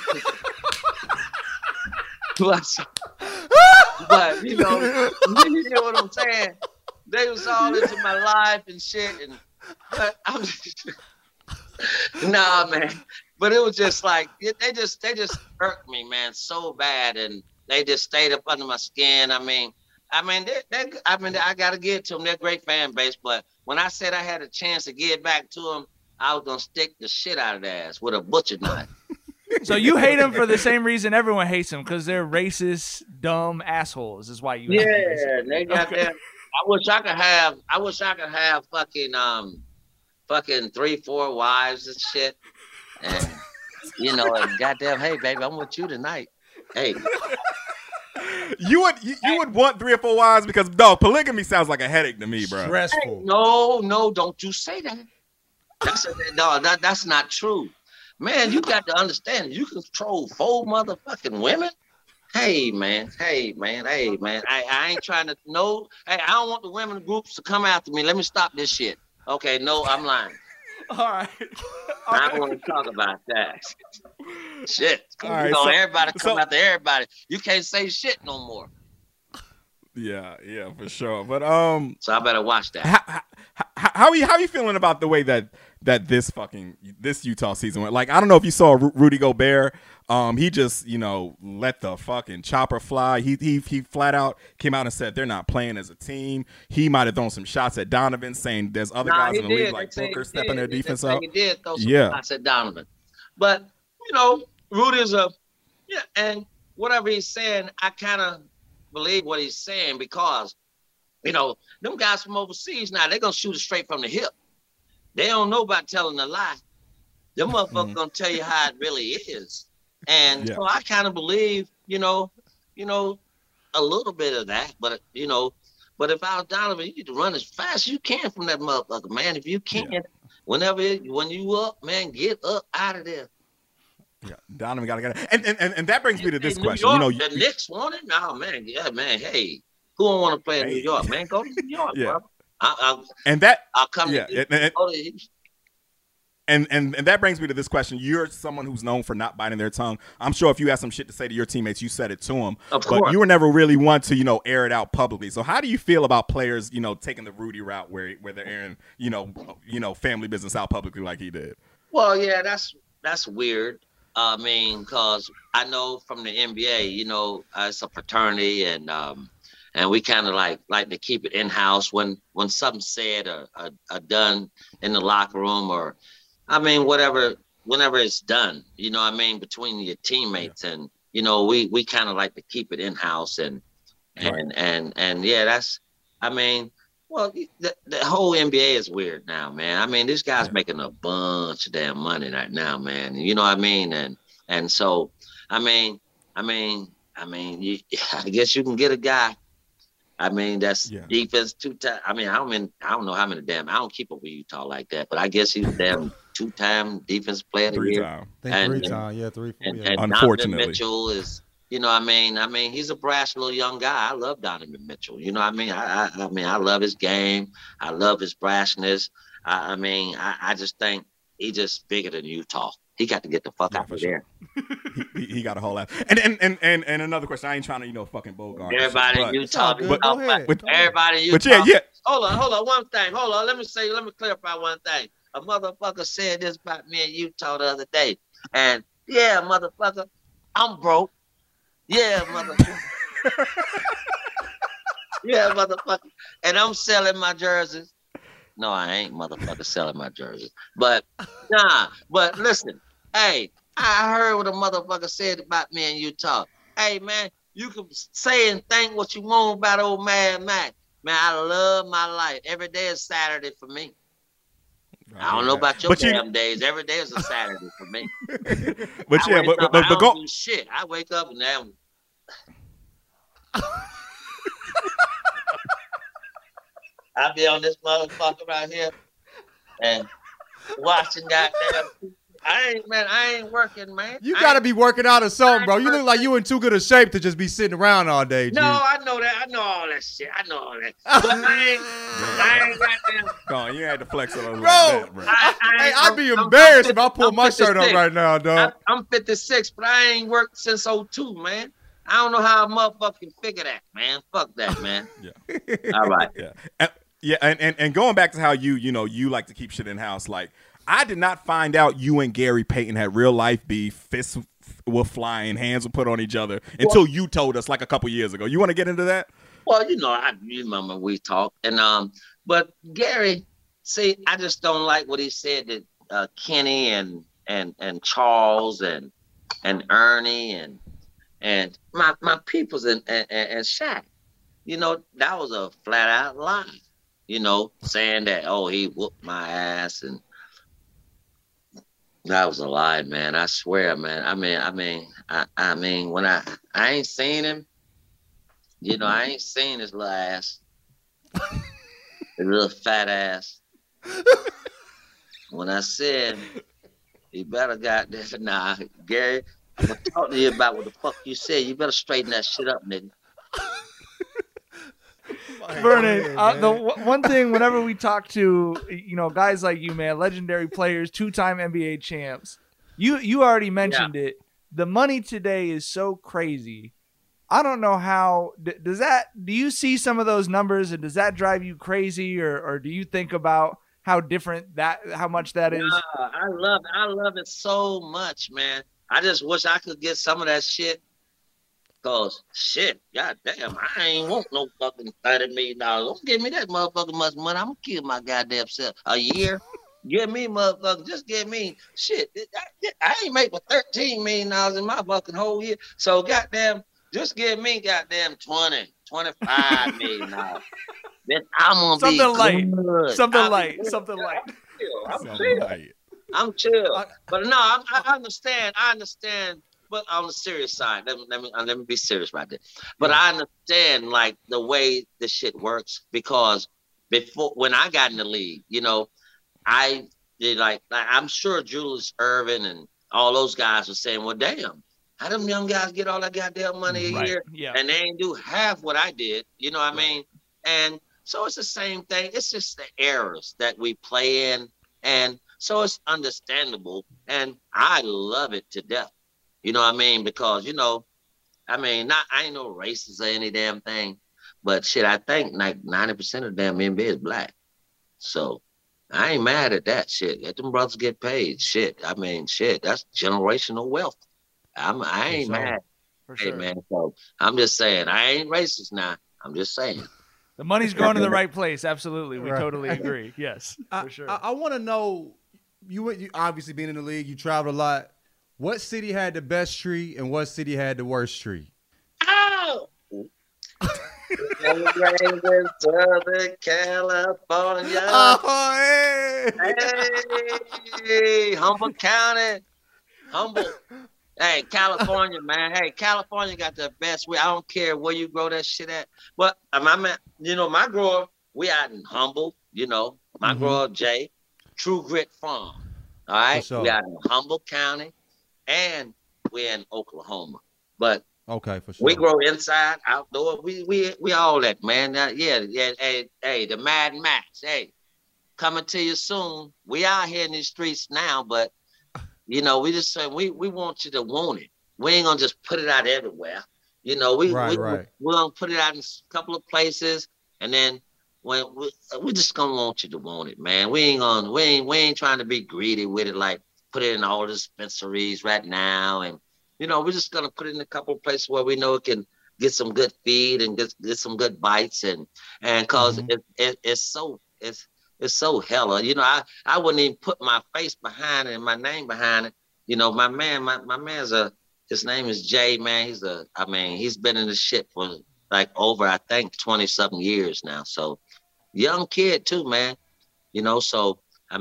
but you know what I'm saying? They was all into my life and shit, but I'm nah, man. But it was just like they just hurt me, man, so bad, and they just stayed up under my skin. I mean, I gotta give it to them. They're a great fan base, but when I said I had a chance to give back to them, I was gonna stick the shit out of their ass with a butcher knife. So you hate them for the same reason everyone hates them, because they're racist, dumb assholes. Is why you hate them. They got that. I wish I could have fucking 3-4 wives and shit. And and goddamn, hey baby, I'm with you tonight. Hey. You would want 3 or 4 wives, because dog, polygamy sounds like a headache to me, bro. Stressful. Hey, no, don't you say that. That's not true. Man, you got to understand, you control 4 motherfucking women. Hey man. I ain't trying to know. Hey, I don't want the women groups to come after me. Let me stop this shit. Okay, no, I'm lying. All right. I don't want to talk about that. Shit. All right, everybody come after everybody. You can't say shit no more. Yeah, for sure. But so I better watch that. How are you feeling about the way that this Utah season went? Like, I don't know if you saw Rudy Gobert. He just let the fucking chopper fly. He flat out came out and said they're not playing as a team. He might have thrown some shots at Donovan, saying there's other guys in the league like Booker stepping their defense up. He did throw some shots at Donovan, but Rudy's and whatever he's saying, I kind of believe what he's saying, because them guys from overseas now, they're gonna shoot it straight from the hip. They don't know about telling a lie. Them motherfuckers gonna tell you how it really is. And so I kind of believe, a little bit of that, but but if I was Donovan, you need to run as fast as you can from that motherfucker, man. If you can, when you up, man, get up out of there. Yeah, Donovan got to get it. And that brings me to this question. York, the Knicks want it? No, man. Yeah, man. Hey, who don't want to play in New York, man? Go to New York, bro. I'll come to And that brings me to this question. You're someone who's known for not biting their tongue. I'm sure if you had some shit to say to your teammates, you said it to them. Of course. But you were never really one to, air it out publicly. So how do you feel about players, taking the Rudy route where they're airing, family business out publicly like he did? Well, yeah, that's weird. I mean, because I know from the NBA, it's a fraternity, and we kind of like to keep it in house when something's said or done in the locker room, or I mean, whenever it's done, between your teammates, and we kind of like to keep it in house, and yeah, that's, I mean. Well, the whole NBA is weird now, man. I mean, this guy's making a bunch of damn money right now, man. You know what I mean? And so, I guess you can get a guy. I mean, that's defense 2 times. I mean, I don't know how many damn. I don't keep up with Utah like that, but I guess he's a damn 2-time defense player of the year. 3 times, 3, 4. And unfortunately, Donovan Mitchell is. I mean, he's a brash little young guy. I love Donovan Mitchell. You know what I mean? I love his game. I love his brashness. I just think he's just bigger than Utah. He got to get the fuck out of there. He got a whole lot. And another question. I ain't trying to, fucking Bogart. Everybody in Utah. Everybody in Utah. But yeah. Hold on. One thing. Hold on. Let me clarify one thing. A motherfucker said this about me in Utah the other day. And yeah, motherfucker, I'm broke. Yeah, motherfucker. Yeah, motherfucker. And I'm selling my jerseys. No, I ain't motherfucker selling my jerseys. But but listen, hey, I heard what a motherfucker said about me in Utah. Hey man, you can say and think what you want about old Mad Max. Man, I love my life. Every day is Saturday for me. I don't know about your damn days. Every day is a Saturday for me. But I go. Don't do shit. I wake up and then I be on this motherfucker right here and watching goddamn. I ain't working, man. You gotta be working out or something, bro. You look like you in too good a shape to just be sitting around all day, G. No, I know that. I know all that shit. I know all that. But I ain't goddamn. Come on, you had to flex a little bro. Like that, bro. I'd be embarrassed if I pulled my shirt up right now, dog. I'm 56, but I ain't worked since 2002, man. I don't know how a motherfucker can figure that, man. Fuck that, man. All right. Yeah. And going back to how you like to keep shit in house, like I did not find out you and Gary Payton had real life beef, fists were flying, hands were put on each other until you told us like a couple years ago. You want to get into that? Well, you remember we talked, and but Gary, see, I just don't like what he said to Kenny and Charles and Ernie and my peoples and Shaq. That was a flat out lie. Saying that, he whooped my ass, and that was a lie, man. I swear, man. I mean, when I ain't seen him, I ain't seen his little ass, his little fat ass. When I said, he better Gary, I'm gonna talk to you about what the fuck you said. You better straighten that shit up, nigga. Vernon, the one thing whenever we talk to guys like you, man, legendary players, 2-time NBA champs, you already mentioned it. The money today is so crazy. I don't know how do you see some of those numbers, and does that drive you crazy, or do you think about how much that is? I love it so much, man. I just wish I could get some of that shit. Cause shit, goddamn, I ain't want no fucking $30 million. Don't give me that motherfucking much money. I'm gonna kill my goddamn self. A year, give me motherfucker. Just give me shit. I ain't make but $13 million in my fucking whole year. So goddamn, just give me goddamn 20, $25 million. Then I'm gonna something be good. Something light. I'm chill. But no, I understand. but on the serious side, let me be serious right there. But I understand like the way the shit works because before when I got in the league, you know, I did like I'm sure Julius Erving and all those guys were saying, well, damn, how them young guys get all that goddamn money a year and they ain't do half what I did, you know what I mean? And so it's the same thing. It's just the errors that we play in. And so it's understandable. And I love it to death. You know what I mean? Because, you know, I mean, I ain't no racist or any damn thing. But shit, I think like 90% of the damn NBA is black. So I ain't mad at that shit. Let them brothers get paid. Shit. I mean, shit, that's generational wealth. I ain't mad. Hey, man. So I'm just saying, I ain't racist now. I'm just saying. The money's going to the right place. Absolutely. We totally agree. Yes, for sure. I want to know, you obviously being in the league, you traveled a lot. What city had the best tree and what city had the worst tree? Oh! Southern California. Oh, hey, Humboldt County. Humboldt. Hey, California, man. Hey, California got the best. I don't care where you grow that shit at. But my grower, we out in Humboldt, you know, my grower, Jay, True Grit Farm. All right. Sure. We out in Humboldt County and we're in Oklahoma. But okay, for sure. We grow inside, outdoor. We all that, man. Hey, the Mad Max. Hey, coming to you soon. We out here in these streets now, but you know, we just say we want you to want it. We ain't gonna just put it out everywhere. You know, we're gonna put it out in a couple of places, and then when we just gonna want you to want it, man. We ain't trying to be greedy with it, like put it in all the dispensaries right now, and you know, we're just gonna put it in a couple of places where we know it can get some good feed and get some good bites, and cause it's so hella, you know, I wouldn't even put my face behind it and my name behind it. You know, my man's his name is Jay, man. He's been in the shit for like over, I think 20 something years now. So young kid too, man. You know, so, I'm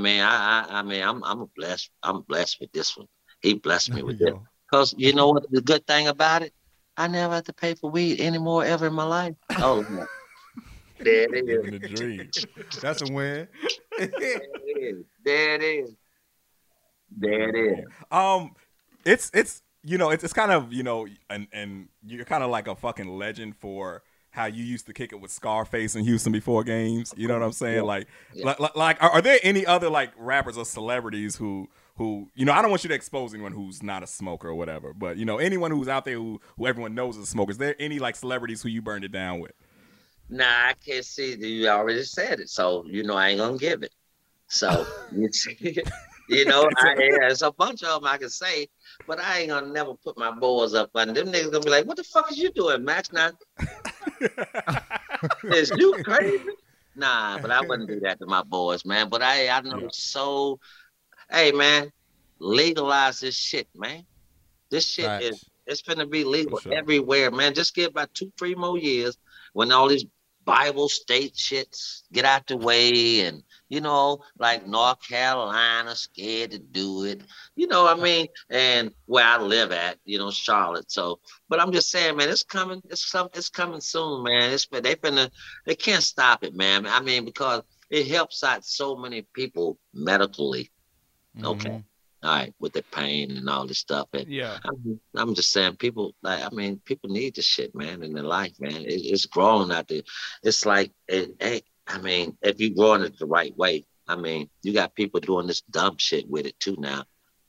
blessed with this one. He blessed me with it. Cause you know what the good thing about it? I never have to pay for weed anymore ever in my life. Oh, man. There it is. The dream. That's a win. There it is. It's you know, it's kind of, you know, and you're kind of like a fucking legend for how you used to kick it with Scarface in Houston before games. You know what I'm saying? Like are there any other like rappers or celebrities who you know, I don't want you to expose anyone who's not a smoker or whatever, but you know, anyone who's out there who everyone knows is a smoker. Is there any like celebrities who you burned it down with? Nah, I can't see. You already said it, so you know I ain't gonna give it. So you know, there's a bunch of them I can say, but I ain't gonna never put my boys up on them. Niggas gonna be like, "What the fuck is you doing, Max? Now, is you crazy?" Nah, but I wouldn't do that to my boys, man. But I know so. Hey, man, legalize this shit, man. This shit it's finna be legal everywhere, man. Just give about 2-3 more years when all these Bible state shits get out the way, and you know, like North Carolina scared to do it, you know what I mean? And where I live at, you know, Charlotte. So, but I'm just saying, man, it's coming. It's coming soon, man. They can't stop it, man. I mean, because it helps out so many people medically. Okay. All right, with the pain and all this stuff. And I'm just saying, people need this shit, man, in their life, man. It's growing out there. It's like, if you growing it the right way, I mean, you got people doing this dumb shit with it too now.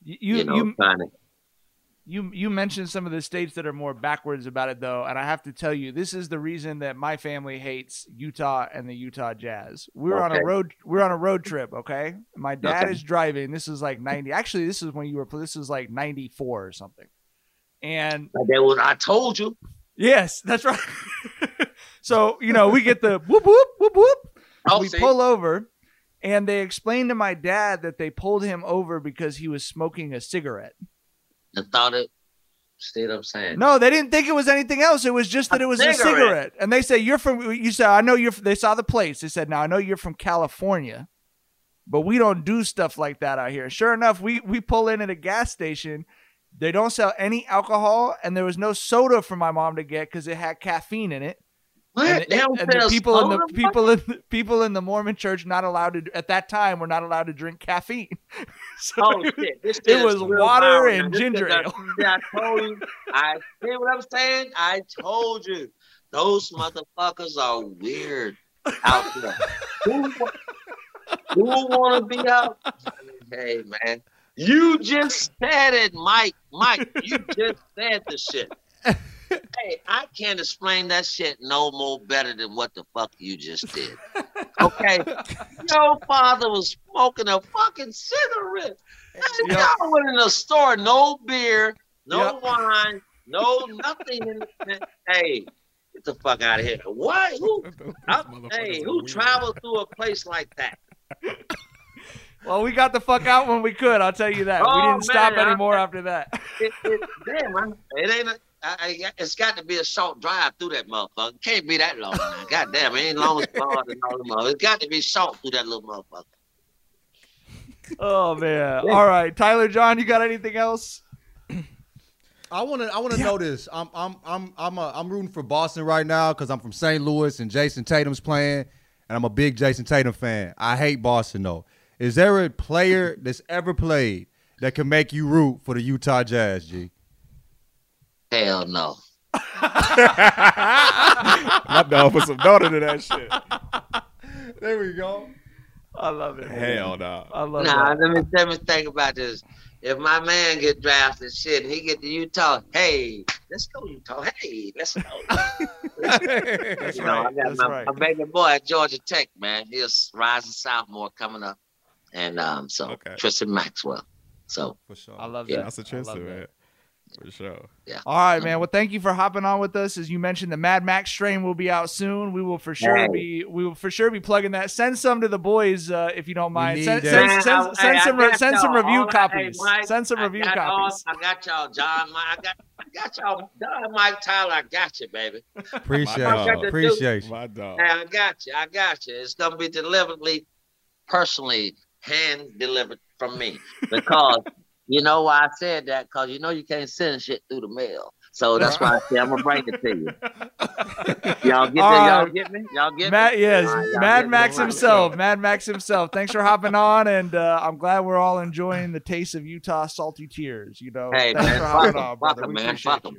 You mentioned some of the states that are more backwards about it, though, and I have to tell you, this is the reason that my family hates Utah and the Utah Jazz. We're on a road trip, okay? My dad is driving. This is like 90. Actually, this is when this is like 94 or something. And I told you. Yes, that's right. So, you know, we get the whoop whoop whoop whoop. We pull over, and they explained to my dad that they pulled him over because he was smoking a cigarette. I thought it. See what I'm saying? No, they didn't think it was anything else. It was just that it was a cigarette. And they say, you said, I know you're, they saw the plates. They said, now I know you're from California, but we don't do stuff like that out here. Sure enough, we pull in at a gas station. They don't sell any alcohol, and there was no soda for my mom to get because it had caffeine in it. What? And the people in the Mormon church not allowed to at that time were not allowed to drink caffeine. So shit! it was water and ginger ale. I told you. I see what I'm saying. I told you. Those motherfuckers are weird out there. Who want to be out? Hey man, you just said it, Mike. Mike, you just said the shit. Hey, I can't explain that shit no more better than what the fuck you just did. Okay? Your father was smoking a fucking cigarette. And y'all went in the store, no beer, no wine, no nothing. Hey, get the fuck out of here. Why? Who traveled through a place like that? Well, we got the fuck out when we could, I'll tell you that. We didn't stop anymore after that. It's got to be a short drive through that motherfucker. It can't be that long. God damn, it ain't long as far as all the motherfuckers. It's got to be short through that little motherfucker. Oh man! Yeah. All right, Tyler, John, you got anything else? I want to know this. I'm rooting for Boston right now because I'm from St. Louis and Jason Tatum's playing, and I'm a big Jason Tatum fan. I hate Boston though. Is there a player that's ever played that can make you root for the Utah Jazz, G? Hell no. My dog put some daughter to that shit. There we go. I love it. Hell no. I love it. Let me think about this. If my man get drafted, shit, and he get to Utah, hey, let's go Utah. Hey, let's go. That's right. I got my baby boy at Georgia Tech, man. He's rising sophomore coming up, and Tristan Maxwell. So for sure, I love that. That's a Tristan, man. For sure. Yeah. All right, man. Well, thank you for hopping on with us. As you mentioned, the Mad Max strain will be out soon. We will for sure be plugging that. Send some to the boys if you don't mind. Send some review copies. Send some review copies. I got y'all, John. I got y'all, John, Mike, Tyler. I got you, baby. Appreciate you. My dog. Hey, I got you. It's gonna be personally hand delivered from me because. You know why I said that? Because you know you can't send shit through the mail. So that's why I said I'm going to bring it to you. Y'all get me? Y'all get me? Yes, Mad Max himself. Mad Max himself. Thanks for hopping on, and I'm glad we're all enjoying the taste of Utah salty tears. You know, hey, thanks man, for hopping on, brother. Fuck We man. appreciate Fuck you.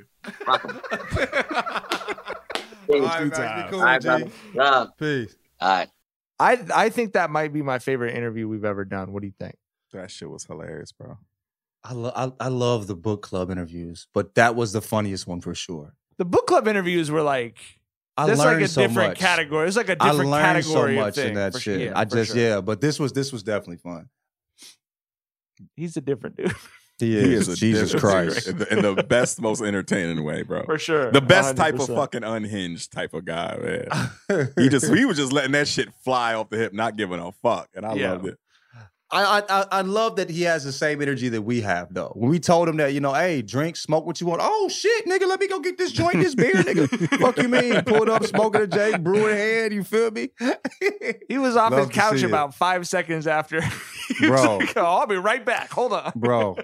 All right, man. Be cool, G. Peace. All right. I think that might be my favorite interview we've ever done. What do you think? That shit was hilarious, bro. I love the book club interviews, but that was the funniest one for sure. The book club interviews were like, there's like a different category. It's like a different category. I learned so much in that shit. But this was definitely fun. He's a different dude. He is Jesus Christ. In the best, most entertaining way, bro. For sure. The best 100%. Type of fucking unhinged type of guy, man. He was just letting that shit fly off the hip, not giving a fuck. And I loved it. I love that he has the same energy that we have, though. When we told him that, hey, drink, smoke what you want. Oh, shit, nigga, let me go get this joint, this beer, nigga. Fuck you mean? Pulled up, smoking a J, brewing hand, you feel me? He was off his couch about 5 seconds after. Bro. Like, I'll be right back. Hold on. Bro.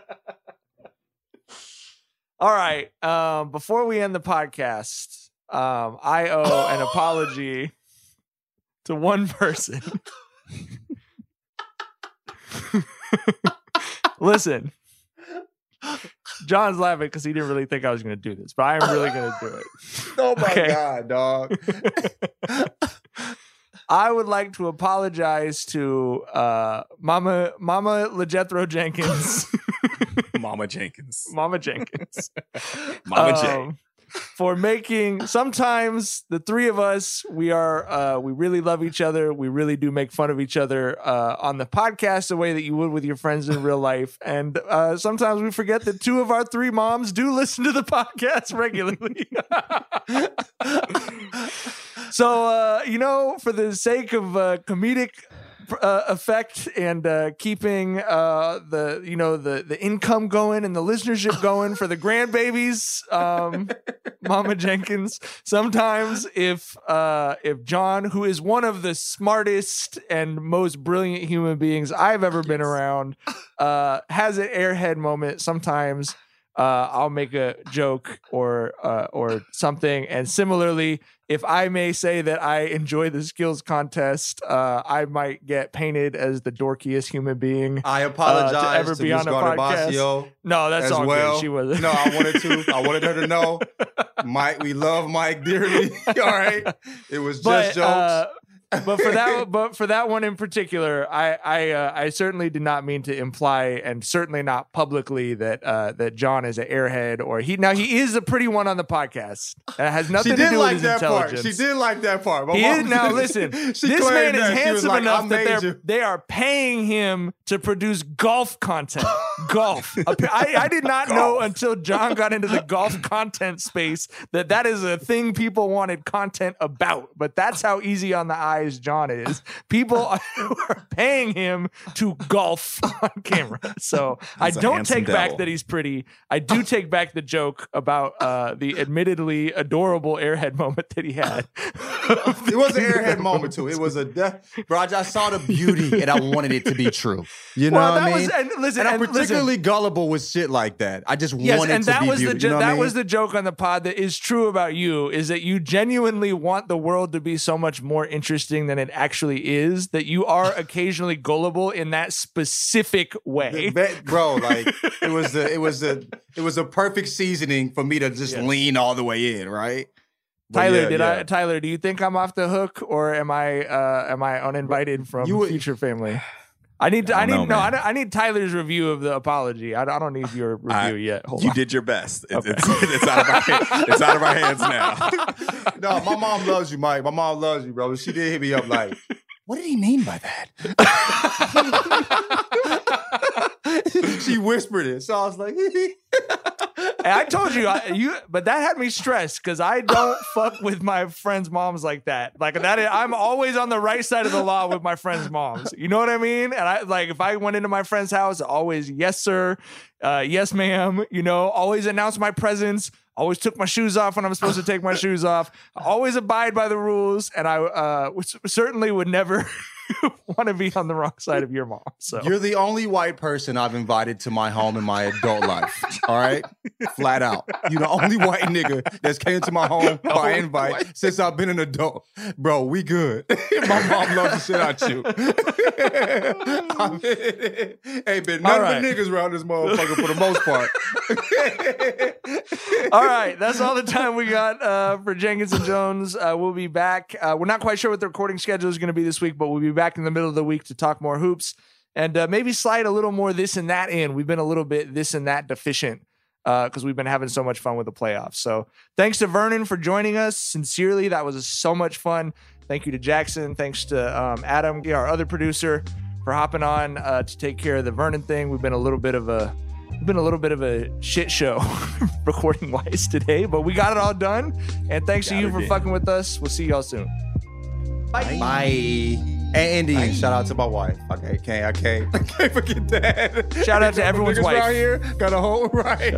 All right. Before we end the podcast, I owe an apology to one person. Listen, John's laughing because he didn't really think I was going to do this, but I am really going to do it. Oh my God, dog. I would like to apologize to Mama LeJethro Jenkins. Mama Jenkins. Mama Jenkins. Mama J. For making, sometimes the three of us, we really love each other. We really do make fun of each other on the podcast the way that you would with your friends in real life. And sometimes we forget that two of our three moms do listen to the podcast regularly. So, for the sake of comedic effect and keeping the income going and the listenership going for the grandbabies, Mama Jenkins. Sometimes if John, who is one of the smartest and most brilliant human beings I've ever been around, has an airhead moment, sometimes I'll make a joke or something. And similarly, if I may say that I enjoy the skills contest, I might get painted as the dorkiest human being. I apologize to ever be Ms. on a podcast. Gardabasio No, that's as all well. good. She was. No, I wanted her to know. Mike, we love Mike dearly. All right, it was just jokes. But for that one in particular, I certainly did not mean to imply, and certainly not publicly, that John is an airhead or he is a pretty one on the podcast. It has nothing to do with his intelligence. She did like that part. He is, now listen, this man is handsome enough that they are paying him to produce golf content. Golf. I did not know until John got into the golf content space that is a thing people wanted content about. But that's how easy on the eyes John is. People are paying him to golf on camera. So I don't take back that he's pretty. I do take back the joke about the admittedly adorable airhead moment that he had. It was an airhead moment too. It was bro, I saw the beauty and I wanted it to be true. You know what I mean? And I'm particularly gullible with shit like that. I just wanted it to be beauty. That was the joke on the pod that is true about you, is that you genuinely want the world to be so much more interesting than it actually is, that you are occasionally gullible in that specific way. Bro, like it was a perfect seasoning for me to just lean all the way in, right? Tyler, do you think I'm off the hook, or am I uninvited from Future Family? I need Tyler's review of the apology. I don't need your review yet. You did your best. It's out of our hands now. No, my mom loves you, Mike. My mom loves you, bro. She did hit me up like, what did he mean by that? She whispered it, so I was like, and I told you, but that had me stressed because I don't fuck with my friends' moms like that. Like I'm always on the right side of the law with my friends' moms. You know what I mean? And if I went into my friend's house, always yes sir, yes ma'am. You know, always announce my presence. Always took my shoes off when I'm supposed to take my shoes off. Always abide by the rules, and I certainly would never want to be on the wrong side of your mom. So you're the only white person I've invited to my home in my adult life. All right, flat out. You're the only white nigga that's came to my home by invite since I've been an adult, bro. We good. My mom loves the shit out you. Ain't been none of the niggas around this motherfucker for the most part. All right, that's all the time we got for Jenkins and Jones. We'll be back. We're not quite sure what the recording schedule is going to be this week, but we'll be back in the middle of the week to talk more hoops and maybe slide a little more this and that in. We've been a little bit this and that deficient because we've been having so much fun with the playoffs. So thanks to Vernon for joining us. Sincerely, that was so much fun. Thank you to Jackson. Thanks to Adam, our other producer, for hopping on to take care of the Vernon thing. We've been a little bit of a shit show recording wise today, but we got it all done. And thanks to you for fucking with us. We'll see y'all soon. Bye. And Indian, shout out to my wife. I can't forget that. Shout out to everyone's wife around here. Got a whole right.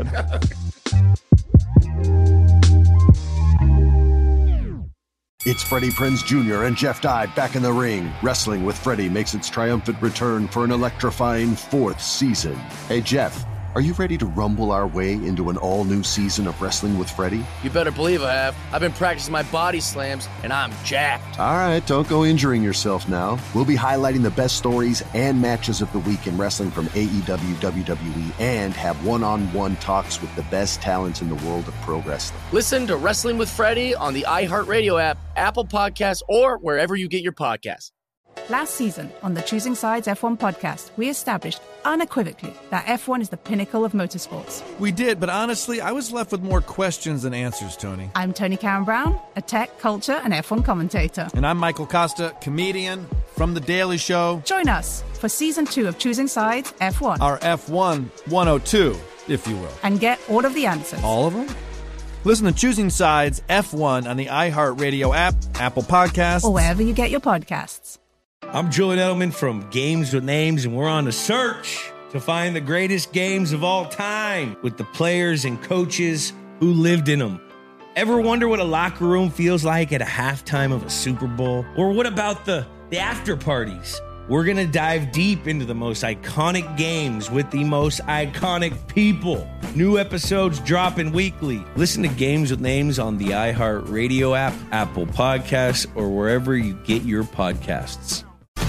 It's Freddie Prinze Jr. and Jeff Dye back in the ring. Wrestling with Freddie makes its triumphant return for an electrifying 4th season. Hey, Jeff, are you ready to rumble our way into an all-new season of Wrestling with Freddie? You better believe I have. I've been practicing my body slams, and I'm jacked. All right, don't go injuring yourself now. We'll be highlighting the best stories and matches of the week in wrestling from AEW, WWE, and have one-on-one talks with the best talents in the world of pro wrestling. Listen to Wrestling with Freddie on the iHeartRadio app, Apple Podcasts, or wherever you get your podcasts. Last season on the Choosing Sides F1 podcast, we established unequivocally that F1 is the pinnacle of motorsports. We did, but honestly, I was left with more questions than answers, Tony. I'm Tony Karen Brown, a tech, culture, and F1 commentator. And I'm Michael Costa, comedian from The Daily Show. Join us for Season 2 of Choosing Sides F1. Our F1 102, if you will. And get all of the answers. All of them? Listen to Choosing Sides F1 on the iHeartRadio app, Apple Podcasts, or wherever you get your podcasts. I'm Julian Edelman from Games with Names, and we're on a search to find the greatest games of all time with the players and coaches who lived in them. Ever wonder what a locker room feels like at a halftime of a Super Bowl? Or what about the after parties? We're going to dive deep into the most iconic games with the most iconic people. New episodes dropping weekly. Listen to Games with Names on the iHeartRadio app, Apple Podcasts, or wherever you get your podcasts.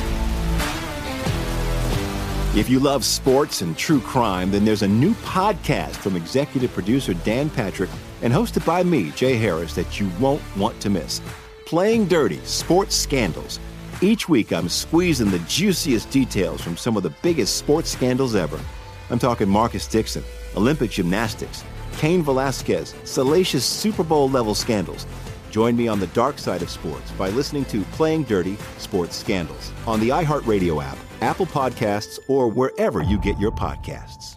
If you love sports and true crime, then there's a new podcast from executive producer Dan Patrick and hosted by me, Jay Harris, that you won't want to miss. Playing Dirty: Sports Scandals. Each week, I'm squeezing the juiciest details from some of the biggest sports scandals ever. I'm talking Marcus Dixon, Olympic gymnastics, Cain Velasquez, salacious Super Bowl-level scandals. Join me on the dark side of sports by listening to Playing Dirty: Sports Scandals on the iHeartRadio app, Apple Podcasts, or wherever you get your podcasts.